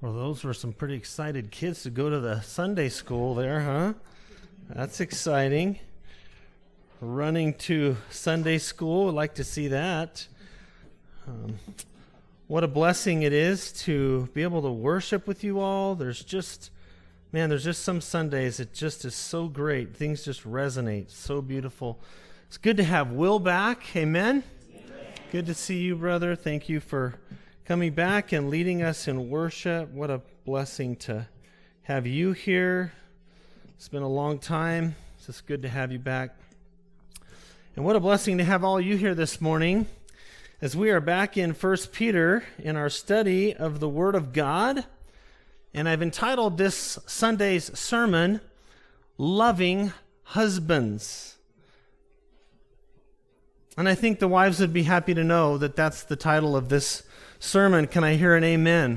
Well, those were some pretty excited kids to go to the Sunday school there, huh? That's exciting. Running to Sunday school, I'd like to see that. What a blessing it is to be able to worship with you all. There's just some Sundays it just is so great. Things just resonate. So beautiful. It's good to have Will back. Amen? Good to see you, brother. Thank you for coming back and leading us in worship. What a blessing to have you here. It's been a long time. It's just good to have you back. And what a blessing to have all you here this morning as we are back in 1 Peter in our study of the Word of God. And I've entitled this Sunday's sermon, Loving Husbands. And I think the wives would be happy to know that that's the title of this sermon. Can I hear an amen?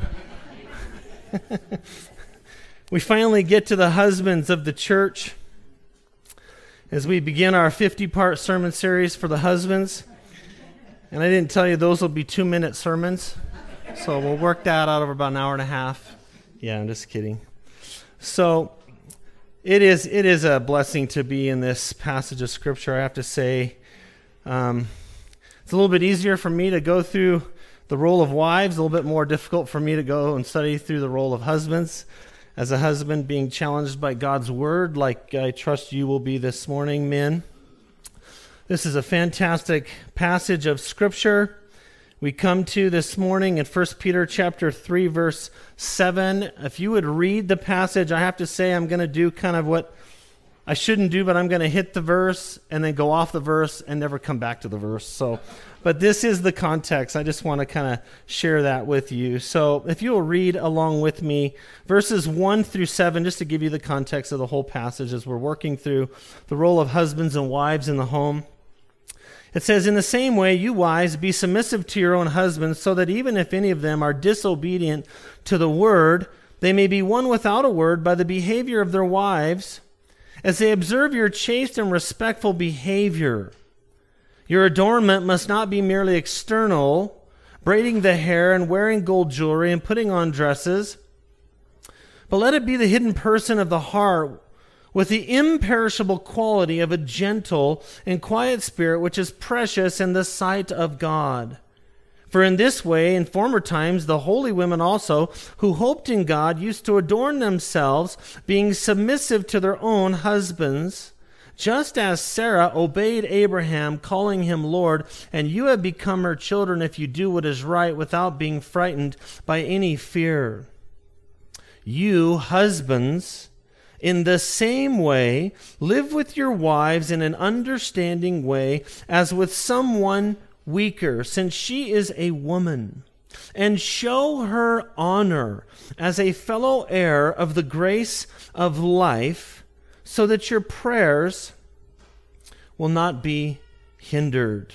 We finally get to the husbands of the church as we begin our 50-part sermon series for the husbands. And I didn't tell you those will be 2-minute sermons, so we'll work that out over about an hour and a half. Yeah, I'm just kidding. So it is a blessing to be in this passage of Scripture, I have to say. It's a little bit easier for me to go through the role of wives, a little bit more difficult for me to go and study through the role of husbands. As a husband being challenged by God's Word, like I trust you will be this morning, men. This is a fantastic passage of Scripture we come to this morning in 1 Peter chapter 3, verse 7. If you would read the passage, I have to say I'm going to do kind of what I shouldn't do, but I'm going to hit the verse and then go off the verse and never come back to the verse. But this is the context. I just want to kind of share that with you. So if you will read along with me, verses 1 through 7, just to give you the context of the whole passage as we're working through the role of husbands and wives in the home. It says, "In the same way, you wives, be submissive to your own husbands, so that even if any of them are disobedient to the word, they may be won without a word by the behavior of their wives, as they observe your chaste and respectful behavior. Your adornment must not be merely external, braiding the hair and wearing gold jewelry and putting on dresses, but let it be the hidden person of the heart with the imperishable quality of a gentle and quiet spirit, which is precious in the sight of God. For in this way, in former times, the holy women also, who hoped in God, used to adorn themselves, being submissive to their own husbands, just as Sarah obeyed Abraham, calling him Lord, and you have become her children if you do what is right without being frightened by any fear. You, husbands, in the same way, live with your wives in an understanding way, as with someone weaker, since she is a woman, and show her honor as a fellow heir of the grace of life, so that your prayers will not be hindered."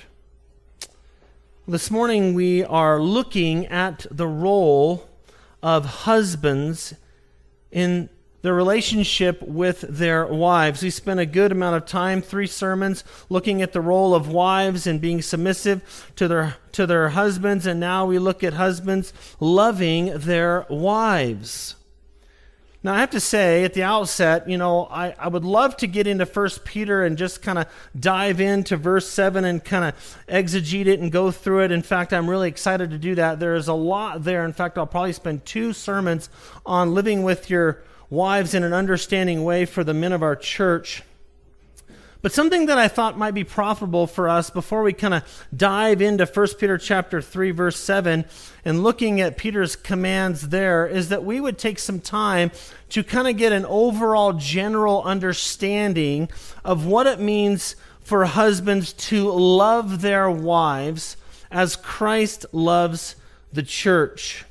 This morning we are looking at the role of husbands in the relationship with their wives. We spent a good amount of time, 3 sermons, looking at the role of wives and being submissive to their husbands, and now we look at husbands loving their wives. Now, I have to say at the outset, I would love to get into 1 Peter and just kind of dive into verse 7 and kind of exegete it and go through it. In fact, I'm really excited to do that. There is a lot there. In fact, I'll probably spend 2 sermons on living with your wives in an understanding way for the men of our church. But something that I thought might be profitable for us before we kind of dive into 1 Peter chapter 3, verse 7, and looking at Peter's commands there, is that we would take some time to kind of get an overall general understanding of what it means for husbands to love their wives as Christ loves the church.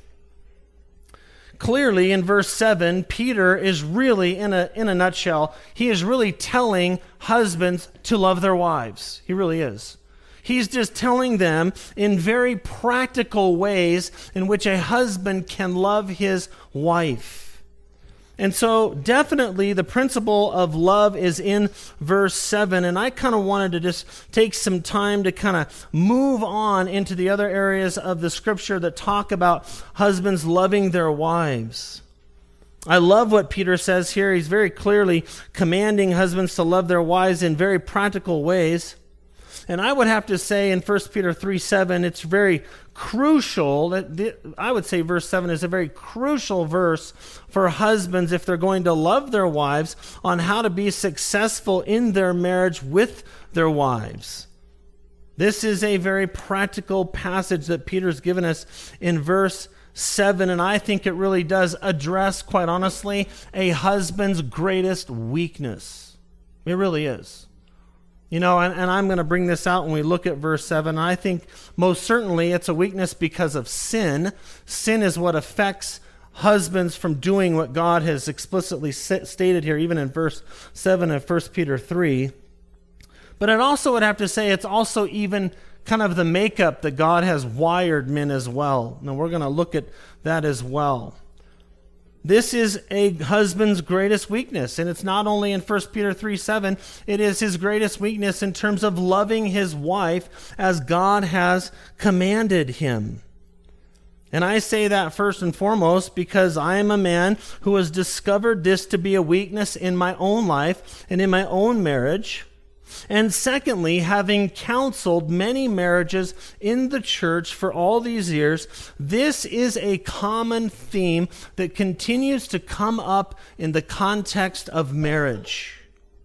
Clearly, in verse 7, Peter is really, in a nutshell, he is really telling husbands to love their wives. He really is. He's just telling them in very practical ways in which a husband can love his wife. And so definitely the principle of love is in verse 7. And I kind of wanted to just take some time to kind of move on into the other areas of the scripture that talk about husbands loving their wives. I love what Peter says here. He's very clearly commanding husbands to love their wives in very practical ways. And I would have to say in 1 Peter 3:7, it's very crucial. I would say verse 7 is a very crucial verse for husbands if they're going to love their wives on how to be successful in their marriage with their wives. This is a very practical passage that Peter's given us in verse 7, and I think it really does address, quite honestly, a husband's greatest weakness. It really is. You know, and I'm going to bring this out when we look at verse 7. I think most certainly it's a weakness because of sin. Sin is what affects husbands from doing what God has explicitly stated here, even in verse 7 of 1 Peter 3. But it also would have to say it's also even kind of the makeup that God has wired men as well. Now we're going to look at that as well. This is a husband's greatest weakness, and it's not only in 1 Peter 3:7, it is his greatest weakness in terms of loving his wife as God has commanded him. And I say that first and foremost because I am a man who has discovered this to be a weakness in my own life and in my own marriage. And secondly, having counseled many marriages in the church for all these years, this is a common theme that continues to come up in the context of marriage.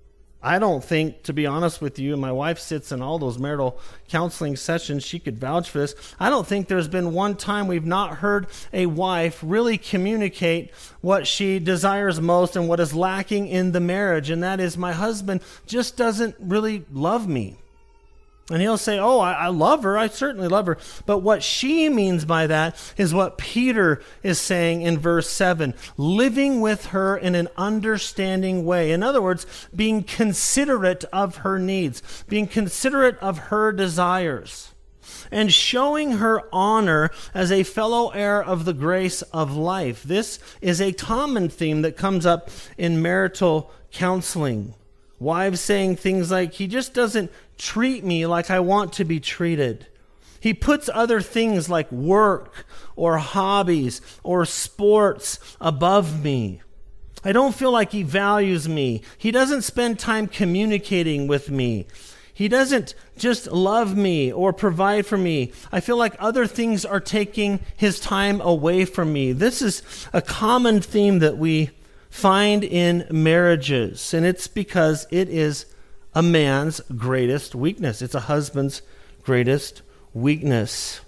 I don't think, to be honest with you, and my wife sits in all those marital counseling sessions, she could vouch for this. I don't think there's been one time we've not heard a wife really communicate what she desires most and what is lacking in the marriage, and that is my husband just doesn't really love me. And he'll say, oh, I love her. I certainly love her. But what she means by that is what Peter is saying in verse 7, living with her in an understanding way. In other words, being considerate of her needs, being considerate of her desires, and showing her honor as a fellow heir of the grace of life. This is a common theme that comes up in marital counseling. Wives saying things like, he just doesn't treat me like I want to be treated. He puts other things like work or hobbies or sports above me. I don't feel like he values me. He doesn't spend time communicating with me. He doesn't just love me or provide for me. I feel like other things are taking his time away from me. This is a common theme that we find in marriages, and it's because it is a man's greatest weakness. It's a husband's greatest weakness.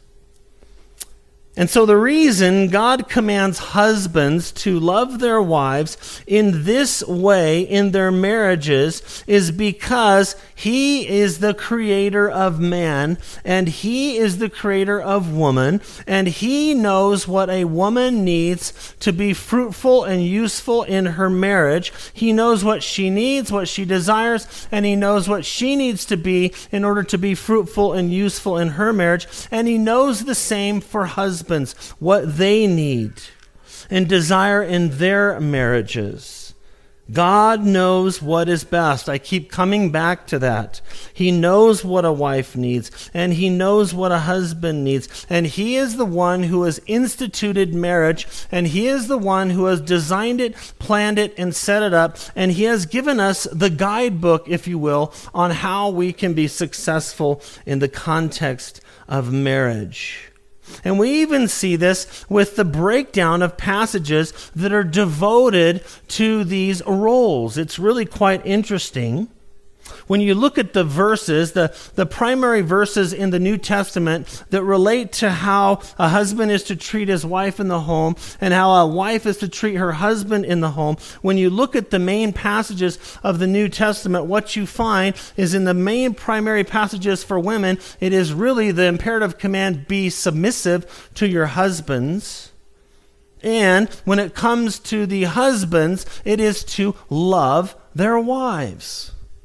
And so the reason God commands husbands to love their wives in this way in their marriages is because he is the creator of man and he is the creator of woman, and he knows what a woman needs to be fruitful and useful in her marriage. He knows what she needs, what she desires, and he knows what she needs to be in order to be fruitful and useful in her marriage, and he knows the same for husbands, what they need and desire in their marriages. God knows what is best. I keep coming back to that. He knows what a wife needs, and he knows what a husband needs. And he is the one who has instituted marriage, and he is the one who has designed it, planned it, and set it up. And he has given us the guidebook, if you will, on how we can be successful in the context of marriage. And we even see this with the breakdown of passages that are devoted to these roles. It's really quite interesting. When you look at the verses, the primary verses in the New Testament that relate to how a husband is to treat his wife in the home and how a wife is to treat her husband in the home, when you look at the main passages of the New Testament, what you find is in the main primary passages for women, it is really the imperative command, be submissive to your husbands. And when it comes to the husbands, it is to love their wives.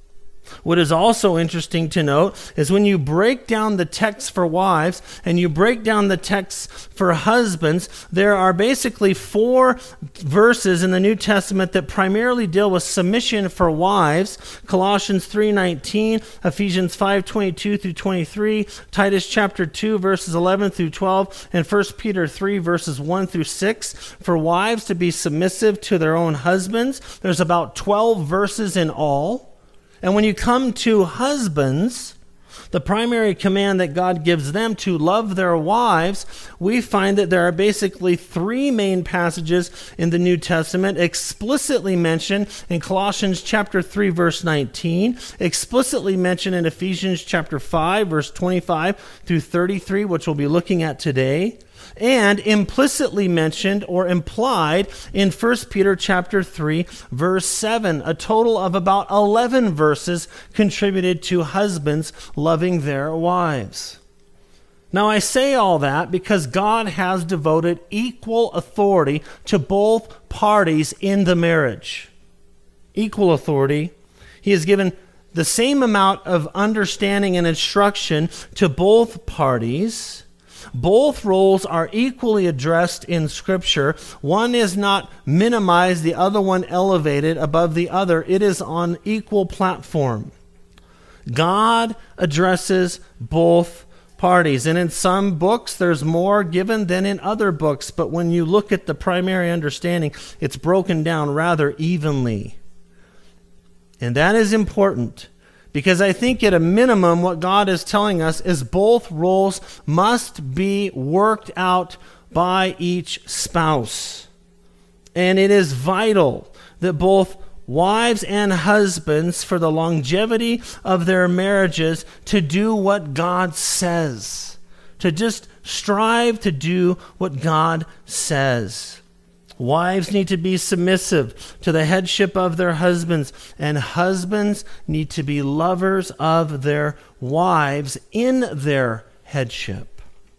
What is also interesting to note is when you break down the text for wives and you break down the text for husbands, there are basically 4 verses in the New Testament that primarily deal with submission for wives. Colossians 3:19, Ephesians 5:22 through 23, Titus chapter 2 verses 11 through 12, and 1 Peter 3 verses 1 through 6 for wives to be submissive to their own husbands. There's about 12 verses in all. And when you come to husbands, the primary command that God gives them to love their wives, we find that there are basically 3 main passages in the New Testament explicitly mentioned in Colossians chapter 3 verse 19, explicitly mentioned in Ephesians chapter 5 verse 25 through 33, which we'll be looking at today, and implicitly mentioned or implied in 1 Peter chapter 3 verse 7, a total of about 11 verses contributed to husbands loving their wives. Now I say all that because God has devoted equal authority to both parties in the marriage. Equal authority. He has given the same amount of understanding and instruction to both parties. Both roles are equally addressed in Scripture. One is not minimized, the other one elevated above the other. It is on equal platform. God addresses both parties. And in some books, there's more given than in other books. But when you look at the primary understanding, it's broken down rather evenly. And that is important. Because I think at a minimum, what God is telling us is both roles must be worked out by each spouse. And it is vital that both wives and husbands, for the longevity of their marriages, to do what God says. To just strive to do what God says. Wives need to be submissive to the headship of their husbands, and husbands need to be lovers of their wives in their headship.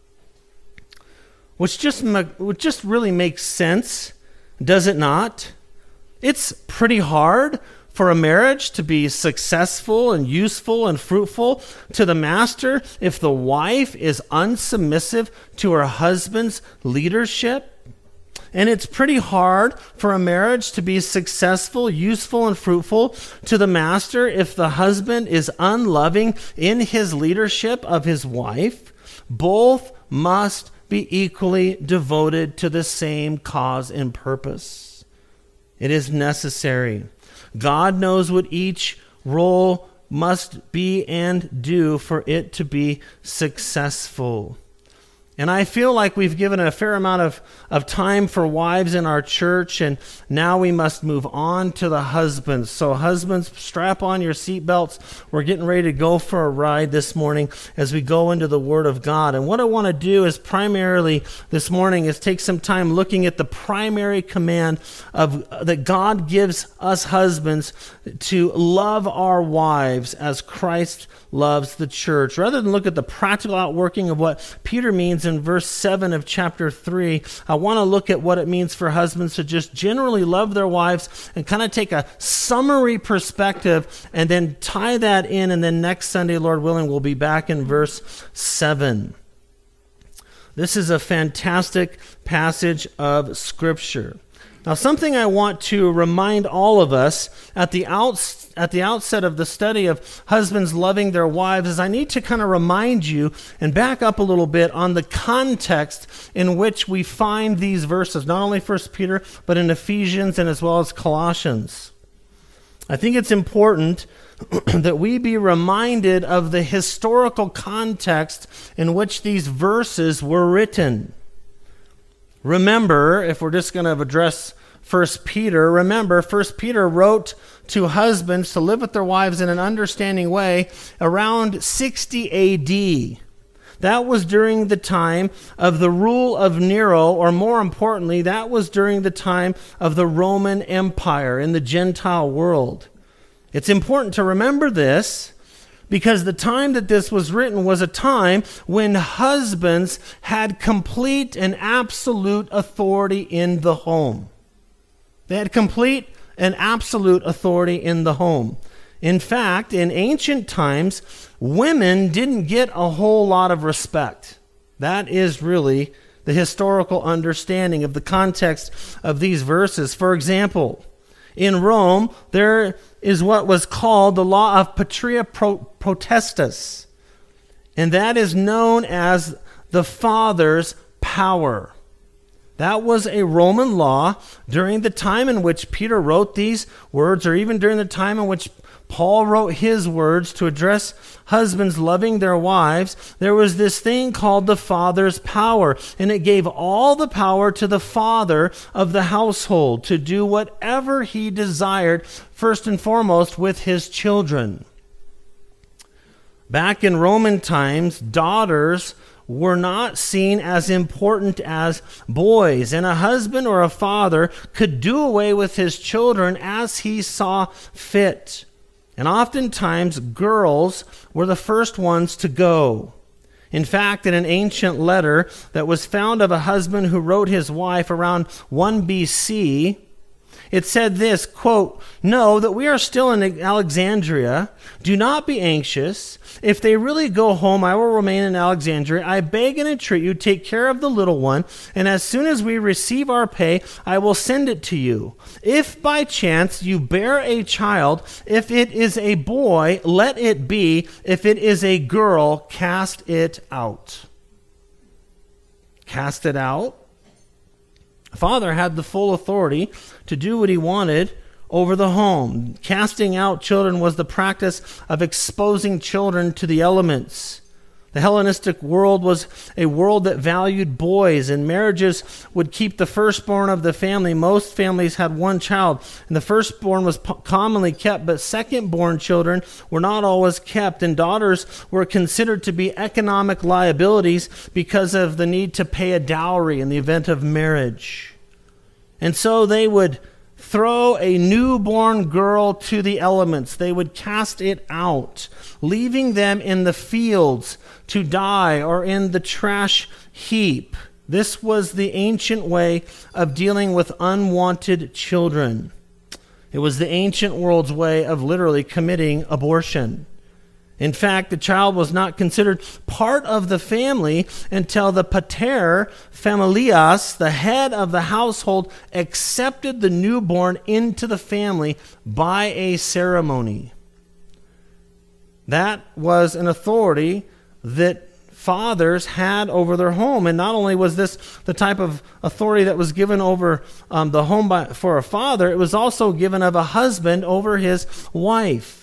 Which just really makes sense, does it not? It's pretty hard for a marriage to be successful and useful and fruitful to the master if the wife is unsubmissive to her husband's leadership. And it's pretty hard for a marriage to be successful, useful, and fruitful to the master if the husband is unloving in his leadership of his wife. Both must be equally devoted to the same cause and purpose. It is necessary. God knows what each role must be and do for it to be successful. And I feel like we've given a fair amount of time for wives in our church, and now we must move on to the husbands. So husbands, strap on your seatbelts. We're getting ready to go for a ride this morning as we go into the Word of God. And what I want to do is primarily this morning is take some time looking at the primary command that God gives us husbands to love our wives as Christ loves the church. Rather than look at the practical outworking of what Peter means in verse 7 of chapter 3, I want to look at what it means for husbands to just generally love their wives and kind of take a summary perspective and then tie that in, and then next Sunday, Lord willing, we'll be back in verse 7. This is a fantastic passage of Scripture. Now, something I want to remind all of us at the outset of the study of husbands loving their wives is I need to kind of remind you and back up a little bit on the context in which we find these verses, not only 1 Peter, but in Ephesians and as well as Colossians. I think it's important that we be reminded of the historical context in which these verses were written. Remember, if we're just going to address 1 Peter, remember 1 Peter wrote to husbands to live with their wives in an understanding way around 60 A.D. That was during the time of the rule of Nero, or more importantly, that was during the time of the Roman Empire in the Gentile world. It's important to remember this, because the time that this was written was a time when husbands had complete and absolute authority in the home. They had complete and absolute authority in the home. In fact, in ancient times, women didn't get a whole lot of respect. That is really the historical understanding of the context of these verses. For example, in Rome, there is what was called the law of patria potestas, and that is known as the father's power. That was a Roman law during the time in which Peter wrote these words, or even during the time in which Paul wrote his words to address husbands loving their wives. There was this thing called the father's power, and it gave all the power to the father of the household to do whatever he desired, first and foremost with his children. Back in Roman times, daughters were not seen as important as boys, and a husband or a father could do away with his children as he saw fit. And oftentimes, girls were the first ones to go. In fact, in an ancient letter that was found of a husband who wrote his wife around 1 BC, it said this, quote, "Know that we are still in Alexandria. Do not be anxious. If they really go home, I will remain in Alexandria. I beg and entreat you, take care of the little one, and as soon as we receive our pay, I will send it to you. If by chance you bear a child, if it is a boy, let it be. If it is a girl, cast it out." Cast it out? Father had the full authority to do what he wanted over the home. Casting out children was the practice of exposing children to the elements. The Hellenistic world was a world that valued boys, and marriages would keep the firstborn of the family. Most families had one child, and the firstborn was commonly kept, but secondborn children were not always kept, and daughters were considered to be economic liabilities because of the need to pay a dowry in the event of marriage. And so they would throw a newborn girl to the elements. They would cast it out, leaving them in the fields to die or in the trash heap. This was the ancient way of dealing with unwanted children. It was the ancient world's way of literally committing abortion. In fact, the child was not considered part of the family until the pater familias, the head of the household, accepted the newborn into the family by a ceremony. That was an authority that fathers had over their home. And not only was this the type of authority that was given over the home for a father, it was also given of a husband over his wife.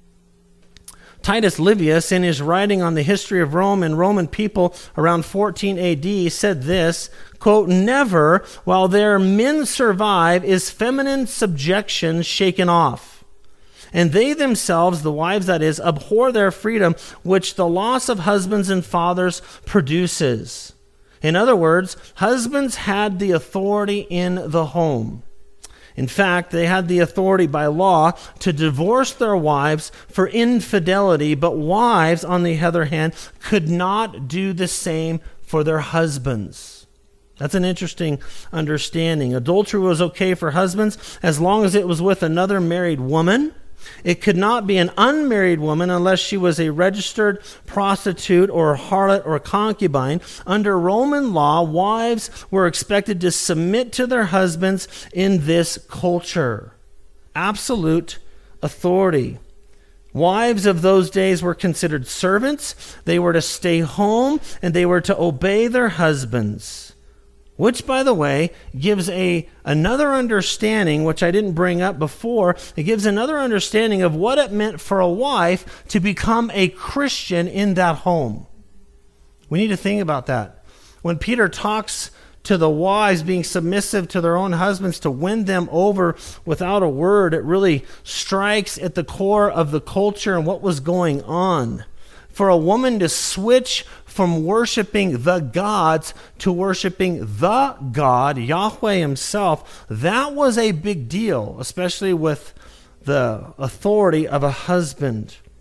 Titus Livius, in his writing on the history of Rome and Roman people around 14 AD, said this, quote, "Never, while their men survive, is feminine subjection shaken off. And they themselves, the wives that is, abhor their freedom, which the loss of husbands and fathers produces." In other words, husbands had the authority in the home. In fact, they had the authority by law to divorce their wives for infidelity, but wives, on the other hand, could not do the same for their husbands. That's an interesting understanding. Adultery was okay for husbands as long as it was with another married woman. It could not be an unmarried woman unless she was a registered prostitute or harlot or concubine. Under Roman law, wives were expected to submit to their husbands in this culture. Absolute authority. Wives of those days were considered servants. They were to stay home and they were to obey their husbands. Which, by the way, gives another understanding, which I didn't bring up before. It gives another understanding of what it meant for a wife to become a Christian in that home. We need to think about that. When Peter talks to the wives being submissive to their own husbands to win them over without a word, it really strikes at the core of the culture and what was going on. For a woman to switch from worshiping the gods to worshiping the God, Yahweh himself, that was a big deal, especially with the authority of a husband.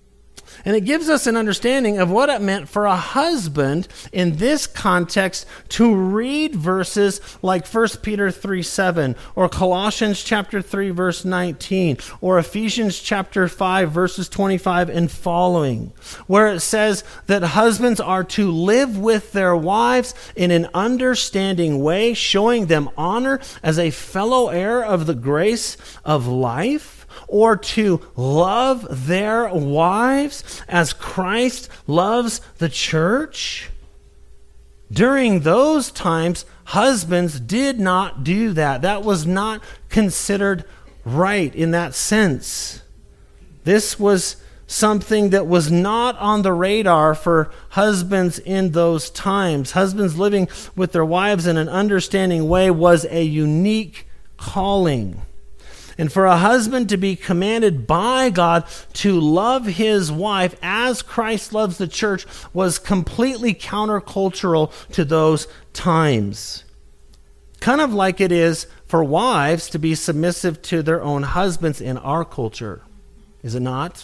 And it gives us an understanding of what it meant for a husband in this context to read verses like 1 Peter 3:7 or Colossians chapter 3 verse 19 or Ephesians chapter 5 verses 25 and following, where it says that husbands are to live with their wives in an understanding way, showing them honor as a fellow heir of the grace of life, or to love their wives as Christ loves the church. During those times, husbands did not do that. That was not considered right in that sense. This was something that was not on the radar for husbands in those times. Husbands living with their wives in an understanding way was a unique calling. And for a husband to be commanded by God to love his wife as Christ loves the church was completely countercultural to those times. Kind of like it is for wives to be submissive to their own husbands in our culture. Is it not?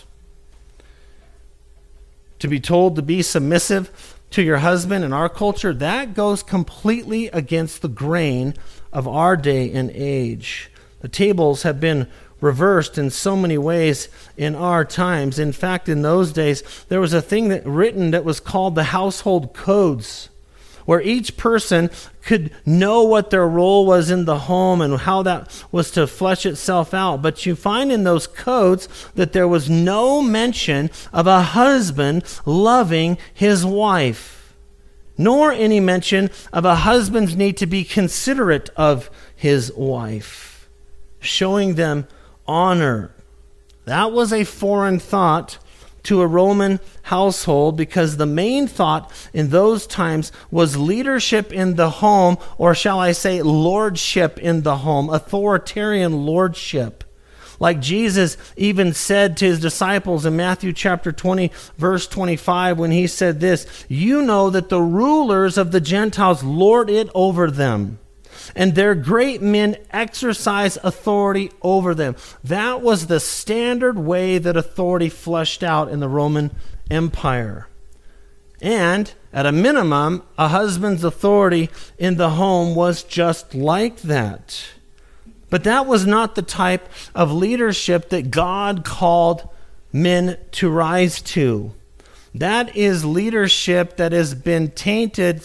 To be told to be submissive to your husband in our culture, that goes completely against the grain of our day and age. The tables have been reversed in so many ways in our times. In fact, in those days, there was a thing written that was called the household codes, where each person could know what their role was in the home and how that was to flesh itself out. But you find in those codes that there was no mention of a husband loving his wife, nor any mention of a husband's need to be considerate of his wife, showing them honor. That was a foreign thought to a Roman household, because the main thought in those times was leadership in the home, or shall I say lordship in the home, authoritarian lordship. Like Jesus even said to his disciples in Matthew chapter 20, verse 25, when he said this, "You know that the rulers of the Gentiles lord it over them, and their great men exercise authority over them." That was the standard way that authority fleshed out in the Roman Empire. And at a minimum, a husband's authority in the home was just like that. But that was not the type of leadership that God called men to rise to. That is leadership that has been tainted,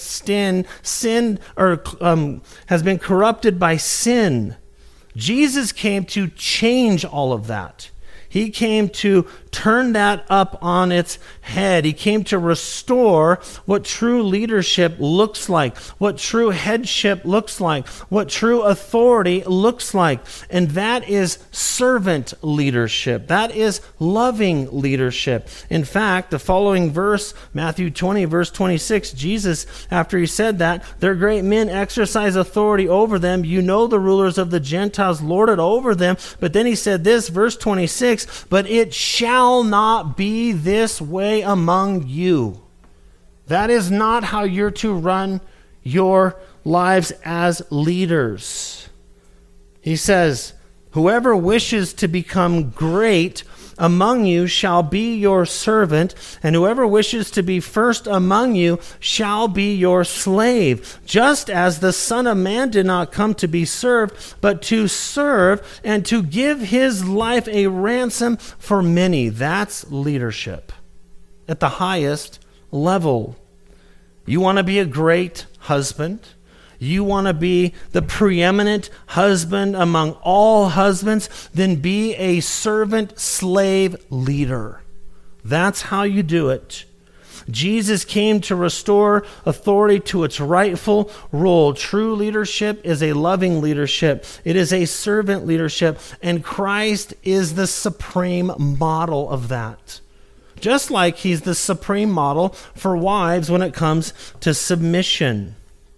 has been corrupted by sin. Jesus came to change all of that. He came to turn that up on its head. He came to restore what true leadership looks like, what true headship looks like, what true authority looks like. And that is servant leadership. That is loving leadership. In fact, the following verse, Matthew 20, verse 26, Jesus, after he said that, "Their great men exercise authority over them. You know the rulers of the Gentiles lord it over them." But then he said this, verse 26, "But it shall not be this way among you." That is not how you're to run your lives as leaders. He says, "Whoever wishes to become great among you shall be your servant, and whoever wishes to be first among you shall be your slave, just as the Son of Man did not come to be served, but to serve and to give his life a ransom for many." That's leadership at the highest level. You want to be a great husband? You want to be the preeminent husband among all husbands? Then be a servant slave leader. That's how you do it. Jesus came to restore authority to its rightful role. True leadership is a loving leadership. It is a servant leadership, and Christ is the supreme model of that. Just like he's the supreme model for wives when it comes to submission.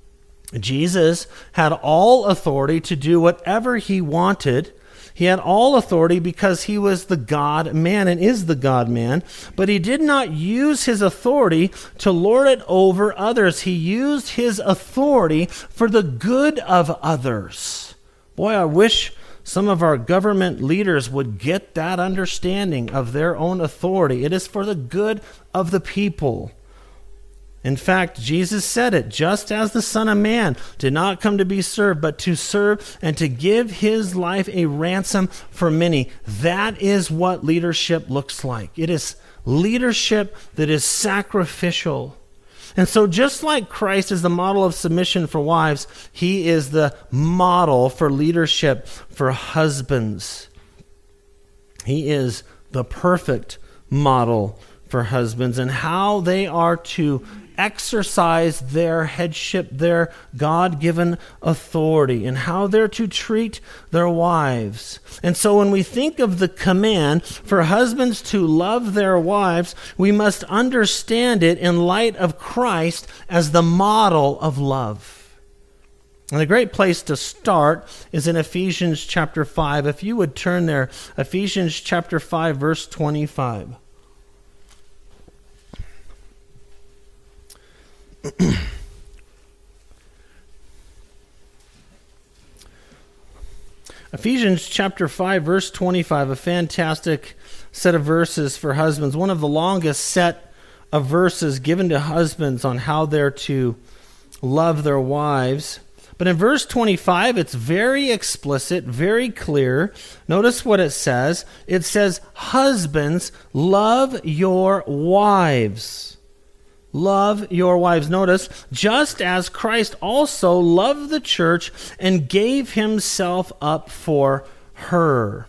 Jesus had all authority to do whatever he wanted. He had all authority because he was the God-man and is the God-man. But he did not use his authority to lord it over others. He used his authority for the good of others. Boy, I wish some of our government leaders would get that understanding of their own authority. It is for the good of the people. In fact, Jesus said it, just as the Son of Man did not come to be served, but to serve and to give his life a ransom for many. That is what leadership looks like. It is leadership that is sacrificial. And so just like Christ is the model of submission for wives, he is the model for leadership for husbands. He is the perfect model for husbands and how they are to exercise their headship, their God-given authority, and how they're to treat their wives. And so when we think of the command for husbands to love their wives, we must understand it in light of Christ as the model of love. And a great place to start is in Ephesians chapter 5. If you would turn there, Ephesians chapter 5, verse 25. Ephesians chapter 5, verse 25, a fantastic set of verses for husbands. One of the longest set of verses given to husbands on how they're to love their wives. But in verse 25, it's very explicit, very clear. Notice what it says. It says, husbands, love your wives. Love your wives. Notice, just as Christ also loved the church and gave himself up for her.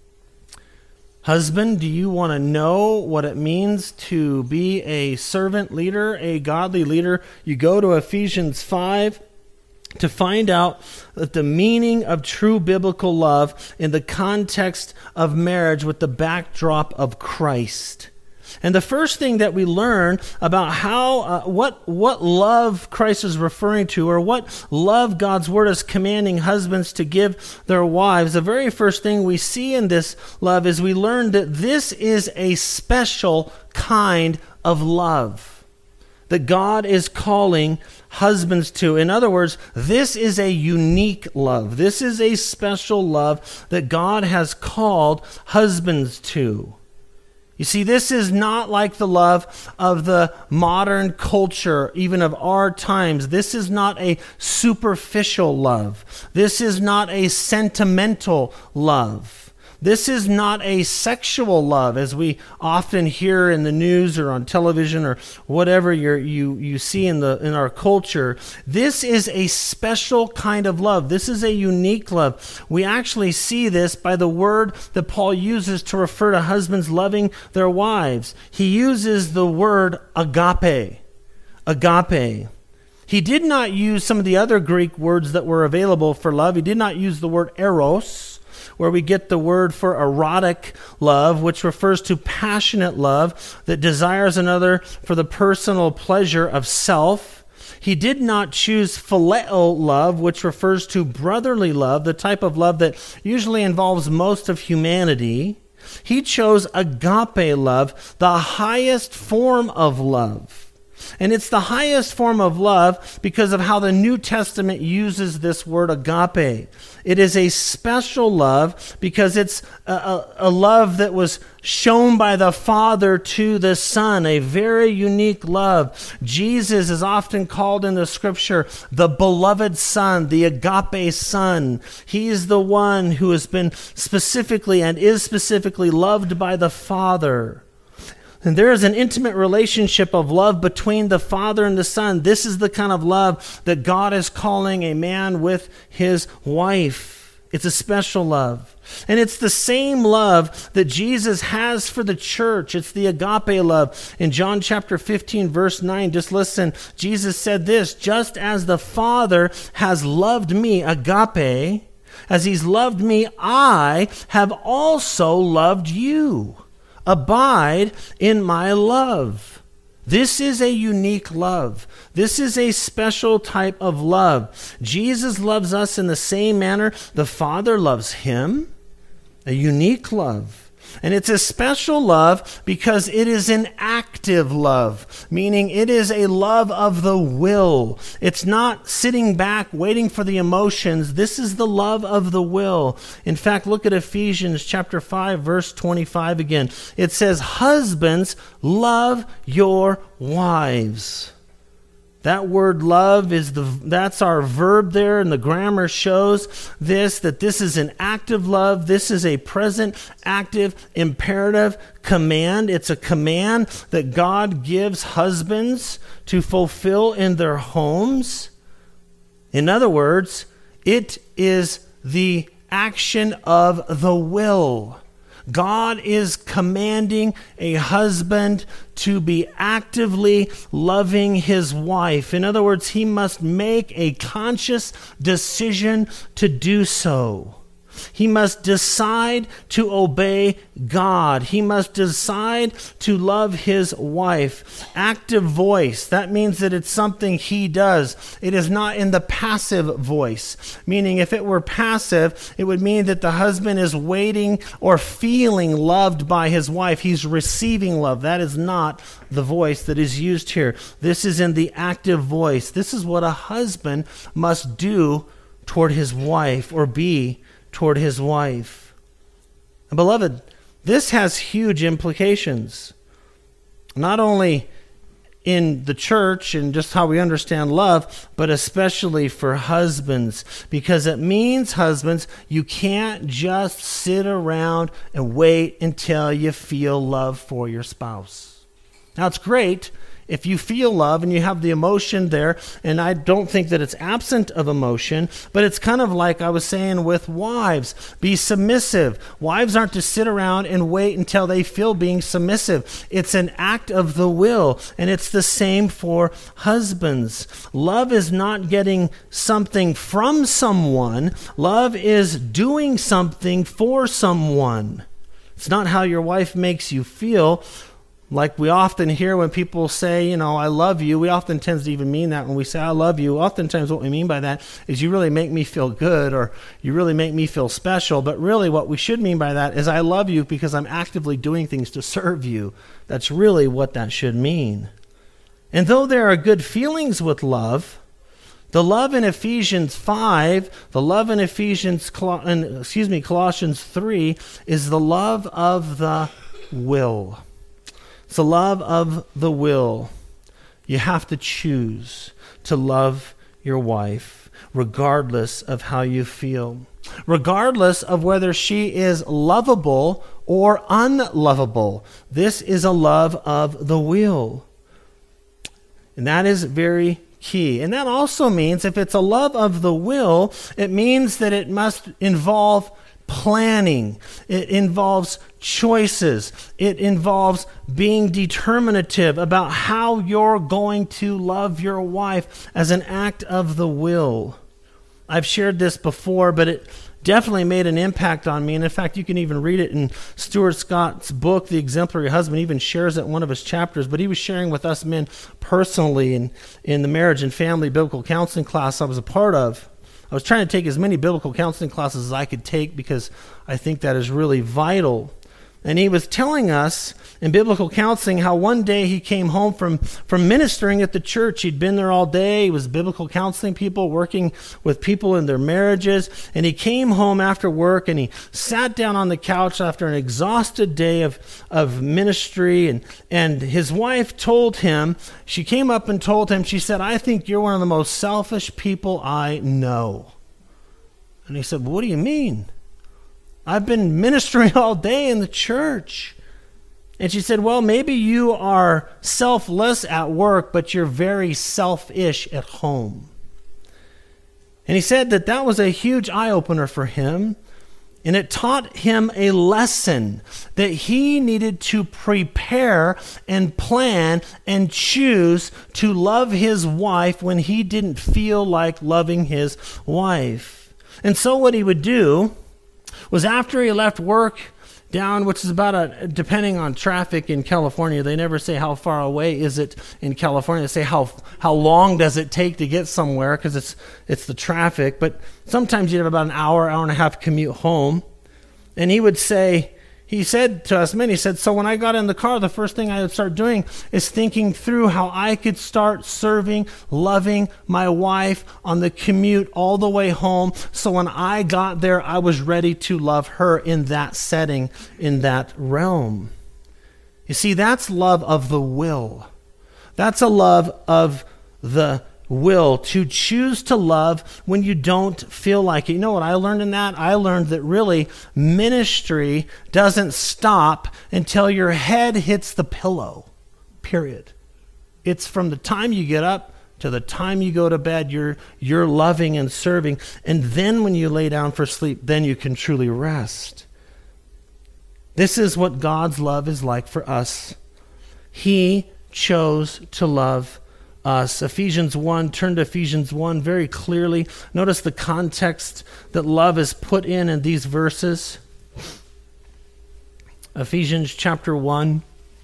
Husband, do you want to know what it means to be a servant leader, a godly leader? You go to Ephesians 5 to find out that the meaning of true biblical love in the context of marriage with the backdrop of Christ. And the first thing that we learn about how what love Christ is referring to, or what love God's Word is commanding husbands to give their wives, the very first thing we see in this love is we learn that this is a special kind of love that God is calling husbands to. In other words, this is a unique love. This is a special love that God has called husbands to. You see, this is not like the love of the modern culture, even of our times. This is not a superficial love. This is not a sentimental love. This is not a sexual love, as we often hear in the news or on television or whatever you see in our culture. This is a special kind of love. This is a unique love. We actually see this by the word that Paul uses to refer to husbands loving their wives. He uses the word agape. Agape. He did not use some of the other Greek words that were available for love. He did not use the word eros, where we get the word for erotic love, which refers to passionate love that desires another for the personal pleasure of self. He did not choose phileo love, which refers to brotherly love, the type of love that usually involves most of humanity. He chose agape love, the highest form of love. And it's the highest form of love because of how the New Testament uses this word agape. It is a special love because it's a love that was shown by the Father to the Son, a very unique love. Jesus is often called in the Scripture the beloved Son, the agape Son. He is the one who has been specifically and is specifically loved by the Father. And there is an intimate relationship of love between the Father and the Son. This is the kind of love that God is calling a man with his wife. It's a special love. And it's the same love that Jesus has for the church. It's the agape love. In John chapter 15, verse 9, just listen. Jesus said this, just as the Father has loved me, agape, as he's loved me, I have also loved you. Abide in my love. This is a unique love. This is a special type of love. Jesus loves us in the same manner the Father loves him. A unique love. And it's a special love because it is an active love, meaning it is a love of the will. It's not sitting back waiting for the emotions. This is the love of the will. In fact, look at Ephesians chapter 5, verse 25 again. It says, "Husbands, love your wives." That word love that's our verb there, and the grammar shows that this is an active love. This is a present, active, imperative command. It's a command that God gives husbands to fulfill in their homes. In other words, it is the action of the will. God is commanding a husband to be actively loving his wife. In other words, he must make a conscious decision to do so. He must decide to obey God. He must decide to love his wife. Active voice, that means that it's something he does. It is not in the passive voice, meaning if it were passive, it would mean that the husband is waiting or feeling loved by his wife. He's receiving love. That is not the voice that is used here. This is in the active voice. This is what a husband must do toward his wife or be toward his wife. And beloved, this has huge implications. Not only in the church and just how we understand love, but especially for husbands. Because it means, husbands, you can't just sit around and wait until you feel love for your spouse. Now, it's great if you feel love and you have the emotion there, and I don't think that it's absent of emotion, but it's kind of like I was saying with wives. Be submissive. Wives aren't to sit around and wait until they feel being submissive. It's an act of the will, and it's the same for husbands. Love is not getting something from someone. Love is doing something for someone. It's not how your wife makes you feel. Like we often hear when people say, I love you, we often tend to even mean that when we say, I love you. Oftentimes what we mean by that is you really make me feel good or you really make me feel special. But really what we should mean by that is I love you because I'm actively doing things to serve you. That's really what that should mean. And though there are good feelings with love, the love in Ephesians 5, the love in Colossians 3 is the love of the will. It's the love of the will. You have to choose to love your wife regardless of how you feel, regardless of whether she is lovable or unlovable. This is a love of the will. And that is very key. And that also means if it's a love of the will, it means that it must involve planning. It involves choices. It involves being determinative about how you're going to love your wife as an act of the will. I've shared this before, but it definitely made an impact on me. And in fact, you can even read it in Stuart Scott's book, The Exemplary Husband. He even shares it in one of his chapters, but he was sharing with us men personally in the marriage and family biblical counseling class I was a part of. I was trying to take as many biblical counseling classes as I could take because I think that is really vital. And he was telling us in biblical counseling how one day he came home from ministering at the church. He'd been there all day. He was biblical counseling people, working with people in their marriages. And he came home after work and he sat down on the couch after an exhausted day of ministry. And his wife told him, she came up and told him, she said, "I think you're one of the most selfish people I know." And he said, "What do you mean? I've been ministering all day in the church." And she said, "Well, maybe you are selfless at work, but you're very selfish at home." And he said that was a huge eye-opener for him. And it taught him a lesson that he needed to prepare and plan and choose to love his wife when he didn't feel like loving his wife. And so what he would do was after he left work down, which is about depending on traffic in California, they never say how far away is it in California. They say how long does it take to get somewhere because it's the traffic. But sometimes you'd have about an hour and a half commute home. And he would say, he said to us, he said, so when I got in the car, the first thing I would start doing is thinking through how I could start serving, loving my wife on the commute all the way home. So when I got there, I was ready to love her in that setting, in that realm. You see, that's love of the will. That's a love of the will, to choose to love when you don't feel like it. You know what I learned in that? I learned that really ministry doesn't stop until your head hits the pillow, period. It's from the time you get up to the time you go to bed, you're loving and serving. And then when you lay down for sleep, then you can truly rest. This is what God's love is like for us. He chose to love us. Ephesians 1, turn to Ephesians 1 very clearly. Notice the context that love is put in these verses. Ephesians chapter 1,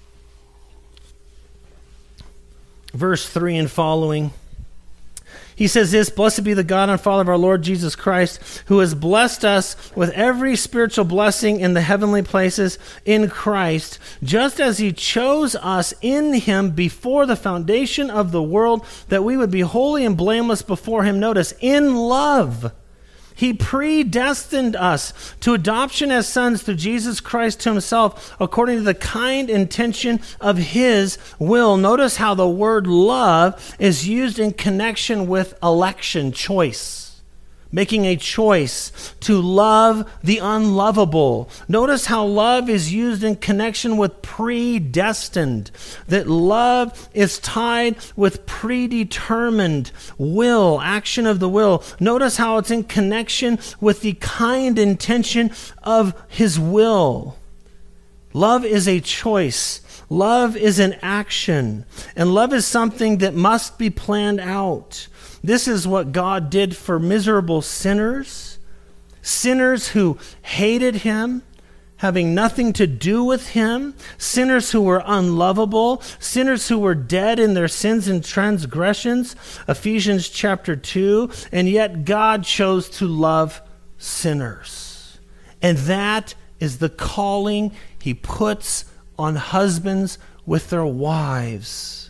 verse 3 and following. He says this, blessed be the God and Father of our Lord Jesus Christ, who has blessed us with every spiritual blessing in the heavenly places in Christ, just as he chose us in him before the foundation of the world, that we would be holy and blameless before him. Notice, in love, he predestined us to adoption as sons through Jesus Christ to himself, according to the kind intention of his will. Notice how the word love is used in connection with election, choice. Making a choice to love the unlovable. Notice how love is used in connection with predestined. That love is tied with predetermined will, action of the will. Notice how it's in connection with the kind intention of his will. Love is a choice. Love is an action. And love is something that must be planned out. This is what God did for miserable sinners, sinners who hated him, having nothing to do with him, sinners who were unlovable, sinners who were dead in their sins and transgressions, Ephesians chapter 2, and yet God chose to love sinners. And that is the calling he puts on husbands with their wives.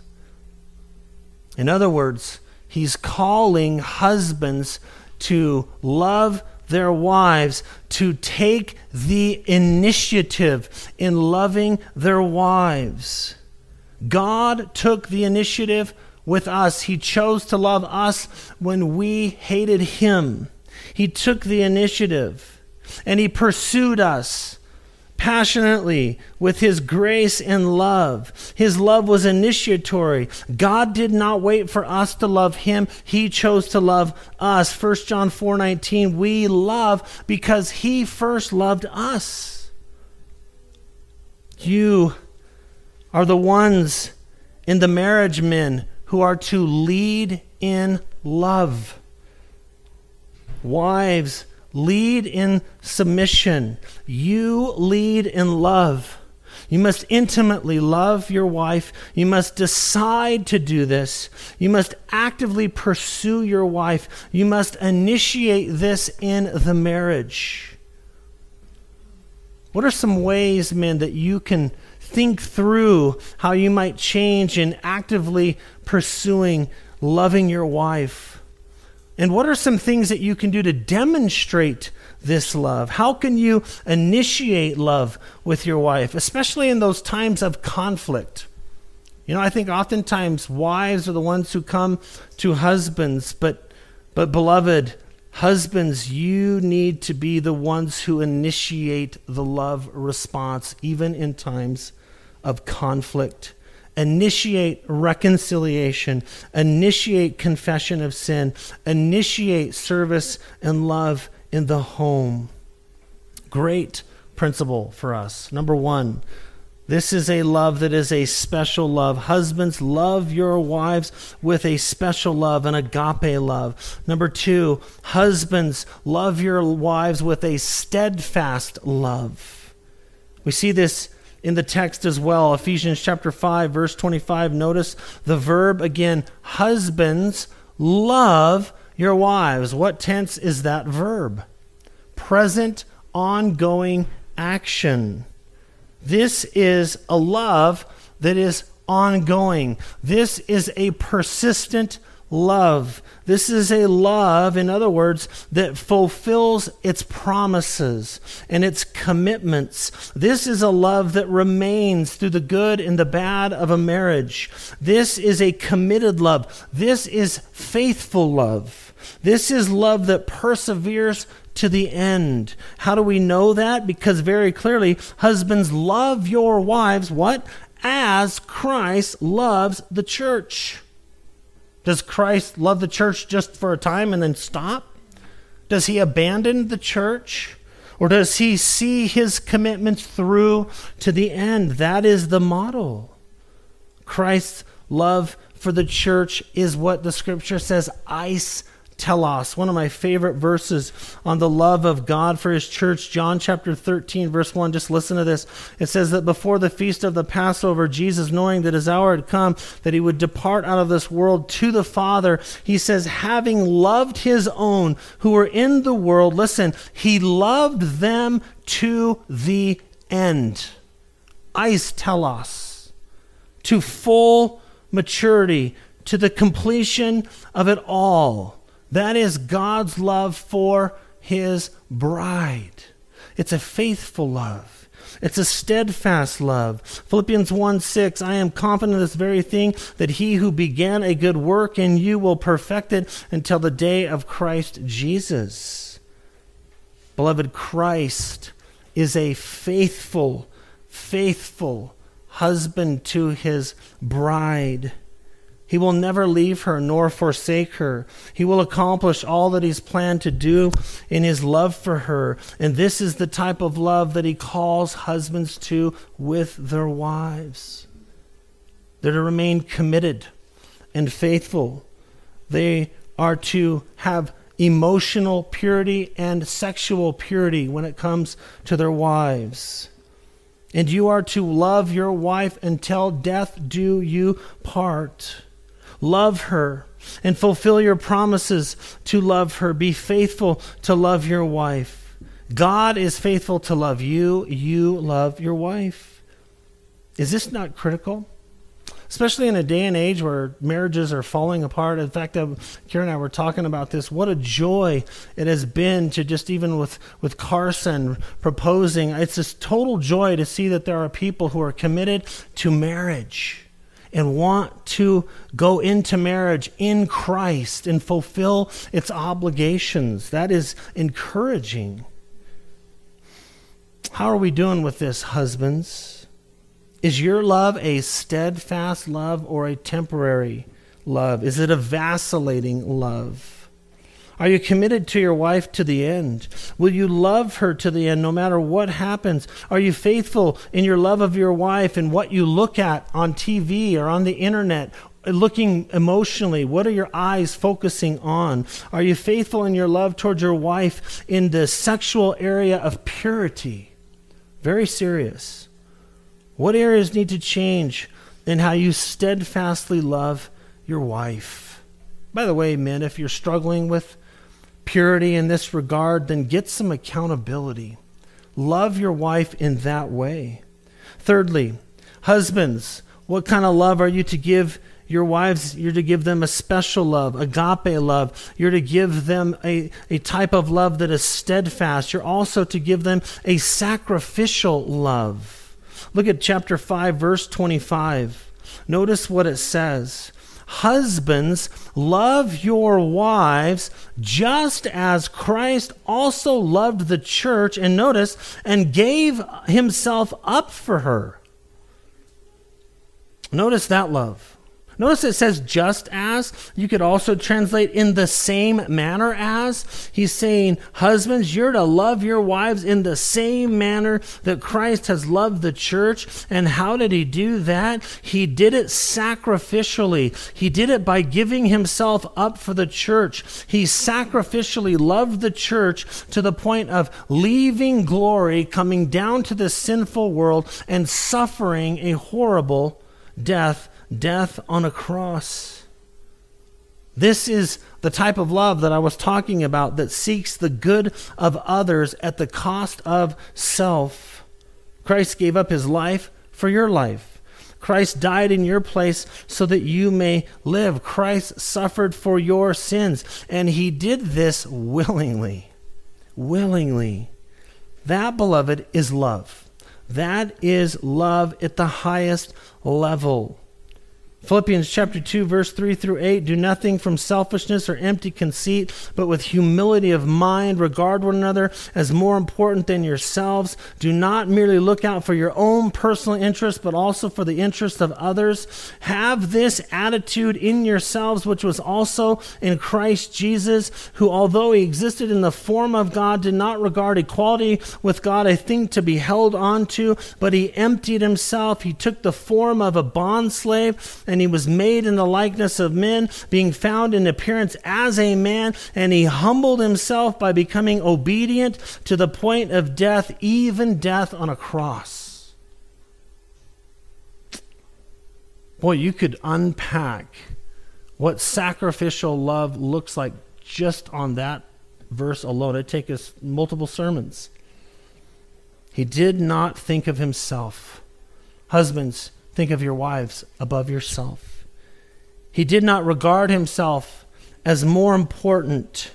In other words, he's calling husbands to love their wives, to take the initiative in loving their wives. God took the initiative with us. He chose to love us when we hated him. He took the initiative and he pursued us passionately with his grace and love. His love was initiatory. God did not wait for us to love him. He chose to love us. 1 John 4:19, we love because he first loved us. You are the ones in the marriage, men, who are to lead in love. Wives, lead in submission. You lead in love. You must intimately love your wife. You must decide to do this. You must actively pursue your wife. You must initiate this in the marriage. What are some ways, men, that you can think through how you might change in actively pursuing loving your wife? And what are some things that you can do to demonstrate this love? How can you initiate love with your wife, especially in those times of conflict? You know, I think oftentimes wives are the ones who come to husbands, but beloved, husbands, you need to be the ones who initiate the love response, even in times of conflict. Initiate reconciliation, initiate confession of sin, initiate service and love in the home. Great principle for us. Number one, this is a love that is a special love. Husbands, love your wives with a special love, an agape love. Number two, husbands, love your wives with a steadfast love. We see this in the text as well. Ephesians chapter 5, verse 25. Notice the verb again. Husbands, love your wives. What tense is that verb? Present, ongoing action. This is a love that is ongoing. This is a persistent love. This is a love, in other words, that fulfills its promises and its commitments. This is a love that remains through the good and the bad of a marriage. This is a committed love. This is faithful love. This is love that perseveres to the end. How do we know that? Because very clearly, husbands, love your wives, what? As Christ loves the church. Does Christ love the church just for a time and then stop? Does he abandon the church? Or does he see his commitments through to the end? That is the model. Christ's love for the church is what the scripture says, eis telos. One of my favorite verses on the love of God for his church, John chapter 13, verse 1. Just listen to this. It says that before the feast of the Passover, Jesus, knowing that his hour had come, that he would depart out of this world to the Father, he says, having loved his own who were in the world, listen, he loved them to the end. Eis telos. To full maturity, to the completion of it all. That is God's love for his bride. It's a faithful love. It's a steadfast love. Philippians 1:6, I am confident of this very thing, that he who began a good work in you will perfect it until the day of Christ Jesus. Beloved, Christ is a faithful husband to his bride. He will never leave her nor forsake her. He will accomplish all that he's planned to do in his love for her. And this is the type of love that he calls husbands to with their wives. They're to remain committed and faithful. They are to have emotional purity and sexual purity when it comes to their wives. And you are to love your wife until death do you part. Love her and fulfill your promises to love her. Be faithful to love your wife. God is faithful to love you. You love your wife. Is this not critical? Especially in a day and age where marriages are falling apart. In fact, Karen and I were talking about this. What a joy it has been to just even with Carson proposing. It's this total joy to see that there are people who are committed to marriage and want to go into marriage in Christ and fulfill its obligations. That is encouraging. How are we doing with this, husbands? Is your love a steadfast love or a temporary love? Is it a vacillating love? Are you committed to your wife to the end? Will you love her to the end no matter what happens? Are you faithful in your love of your wife and what you look at on TV or on the internet, looking emotionally? What are your eyes focusing on? Are you faithful in your love towards your wife in the sexual area of purity? Very serious. What areas need to change in how you steadfastly love your wife? By the way, men, if you're struggling with purity in this regard, then get some accountability. Love your wife in that way. Thirdly, husbands, what kind of love are you to give your wives? You're to give them a special love, agape love. You're to give them a type of love that is steadfast. You're also to give them a sacrificial love. Look at chapter 5, verse 25. Notice what it says. Husbands, love your wives just as Christ also loved the church, and notice, and gave himself up for her. Notice that love. Notice it says just as. You could also translate in the same manner as. He's saying, husbands, you're to love your wives in the same manner that Christ has loved the church. And how did he do that? He did it sacrificially. He did it by giving himself up for the church. He sacrificially loved the church to the point of leaving glory, coming down to this sinful world and suffering a horrible death on a cross. This is the type of love that I was talking about that seeks the good of others at the cost of self. Christ gave up his life for your life. Christ died in your place so that you may live. Christ suffered for your sins, and he did this willingly. Willingly. That, beloved, is love. That is love at the highest level. Philippians chapter 2, verse 3 through 8, do nothing from selfishness or empty conceit, but with humility of mind, regard one another as more important than yourselves. Do not merely look out for your own personal interest, but also for the interest of others. Have this attitude in yourselves, which was also in Christ Jesus, who, although he existed in the form of God, did not regard equality with God a thing to be held on to, but he emptied himself. He took the form of a bondslave, and he was made in the likeness of men, being found in appearance as a man, and he humbled himself by becoming obedient to the point of death, even death on a cross. Boy, you could unpack what sacrificial love looks like just on that verse alone. It'd take us multiple sermons. He did not think of himself. Husbands, think of your wives above yourself. He did not regard himself as more important.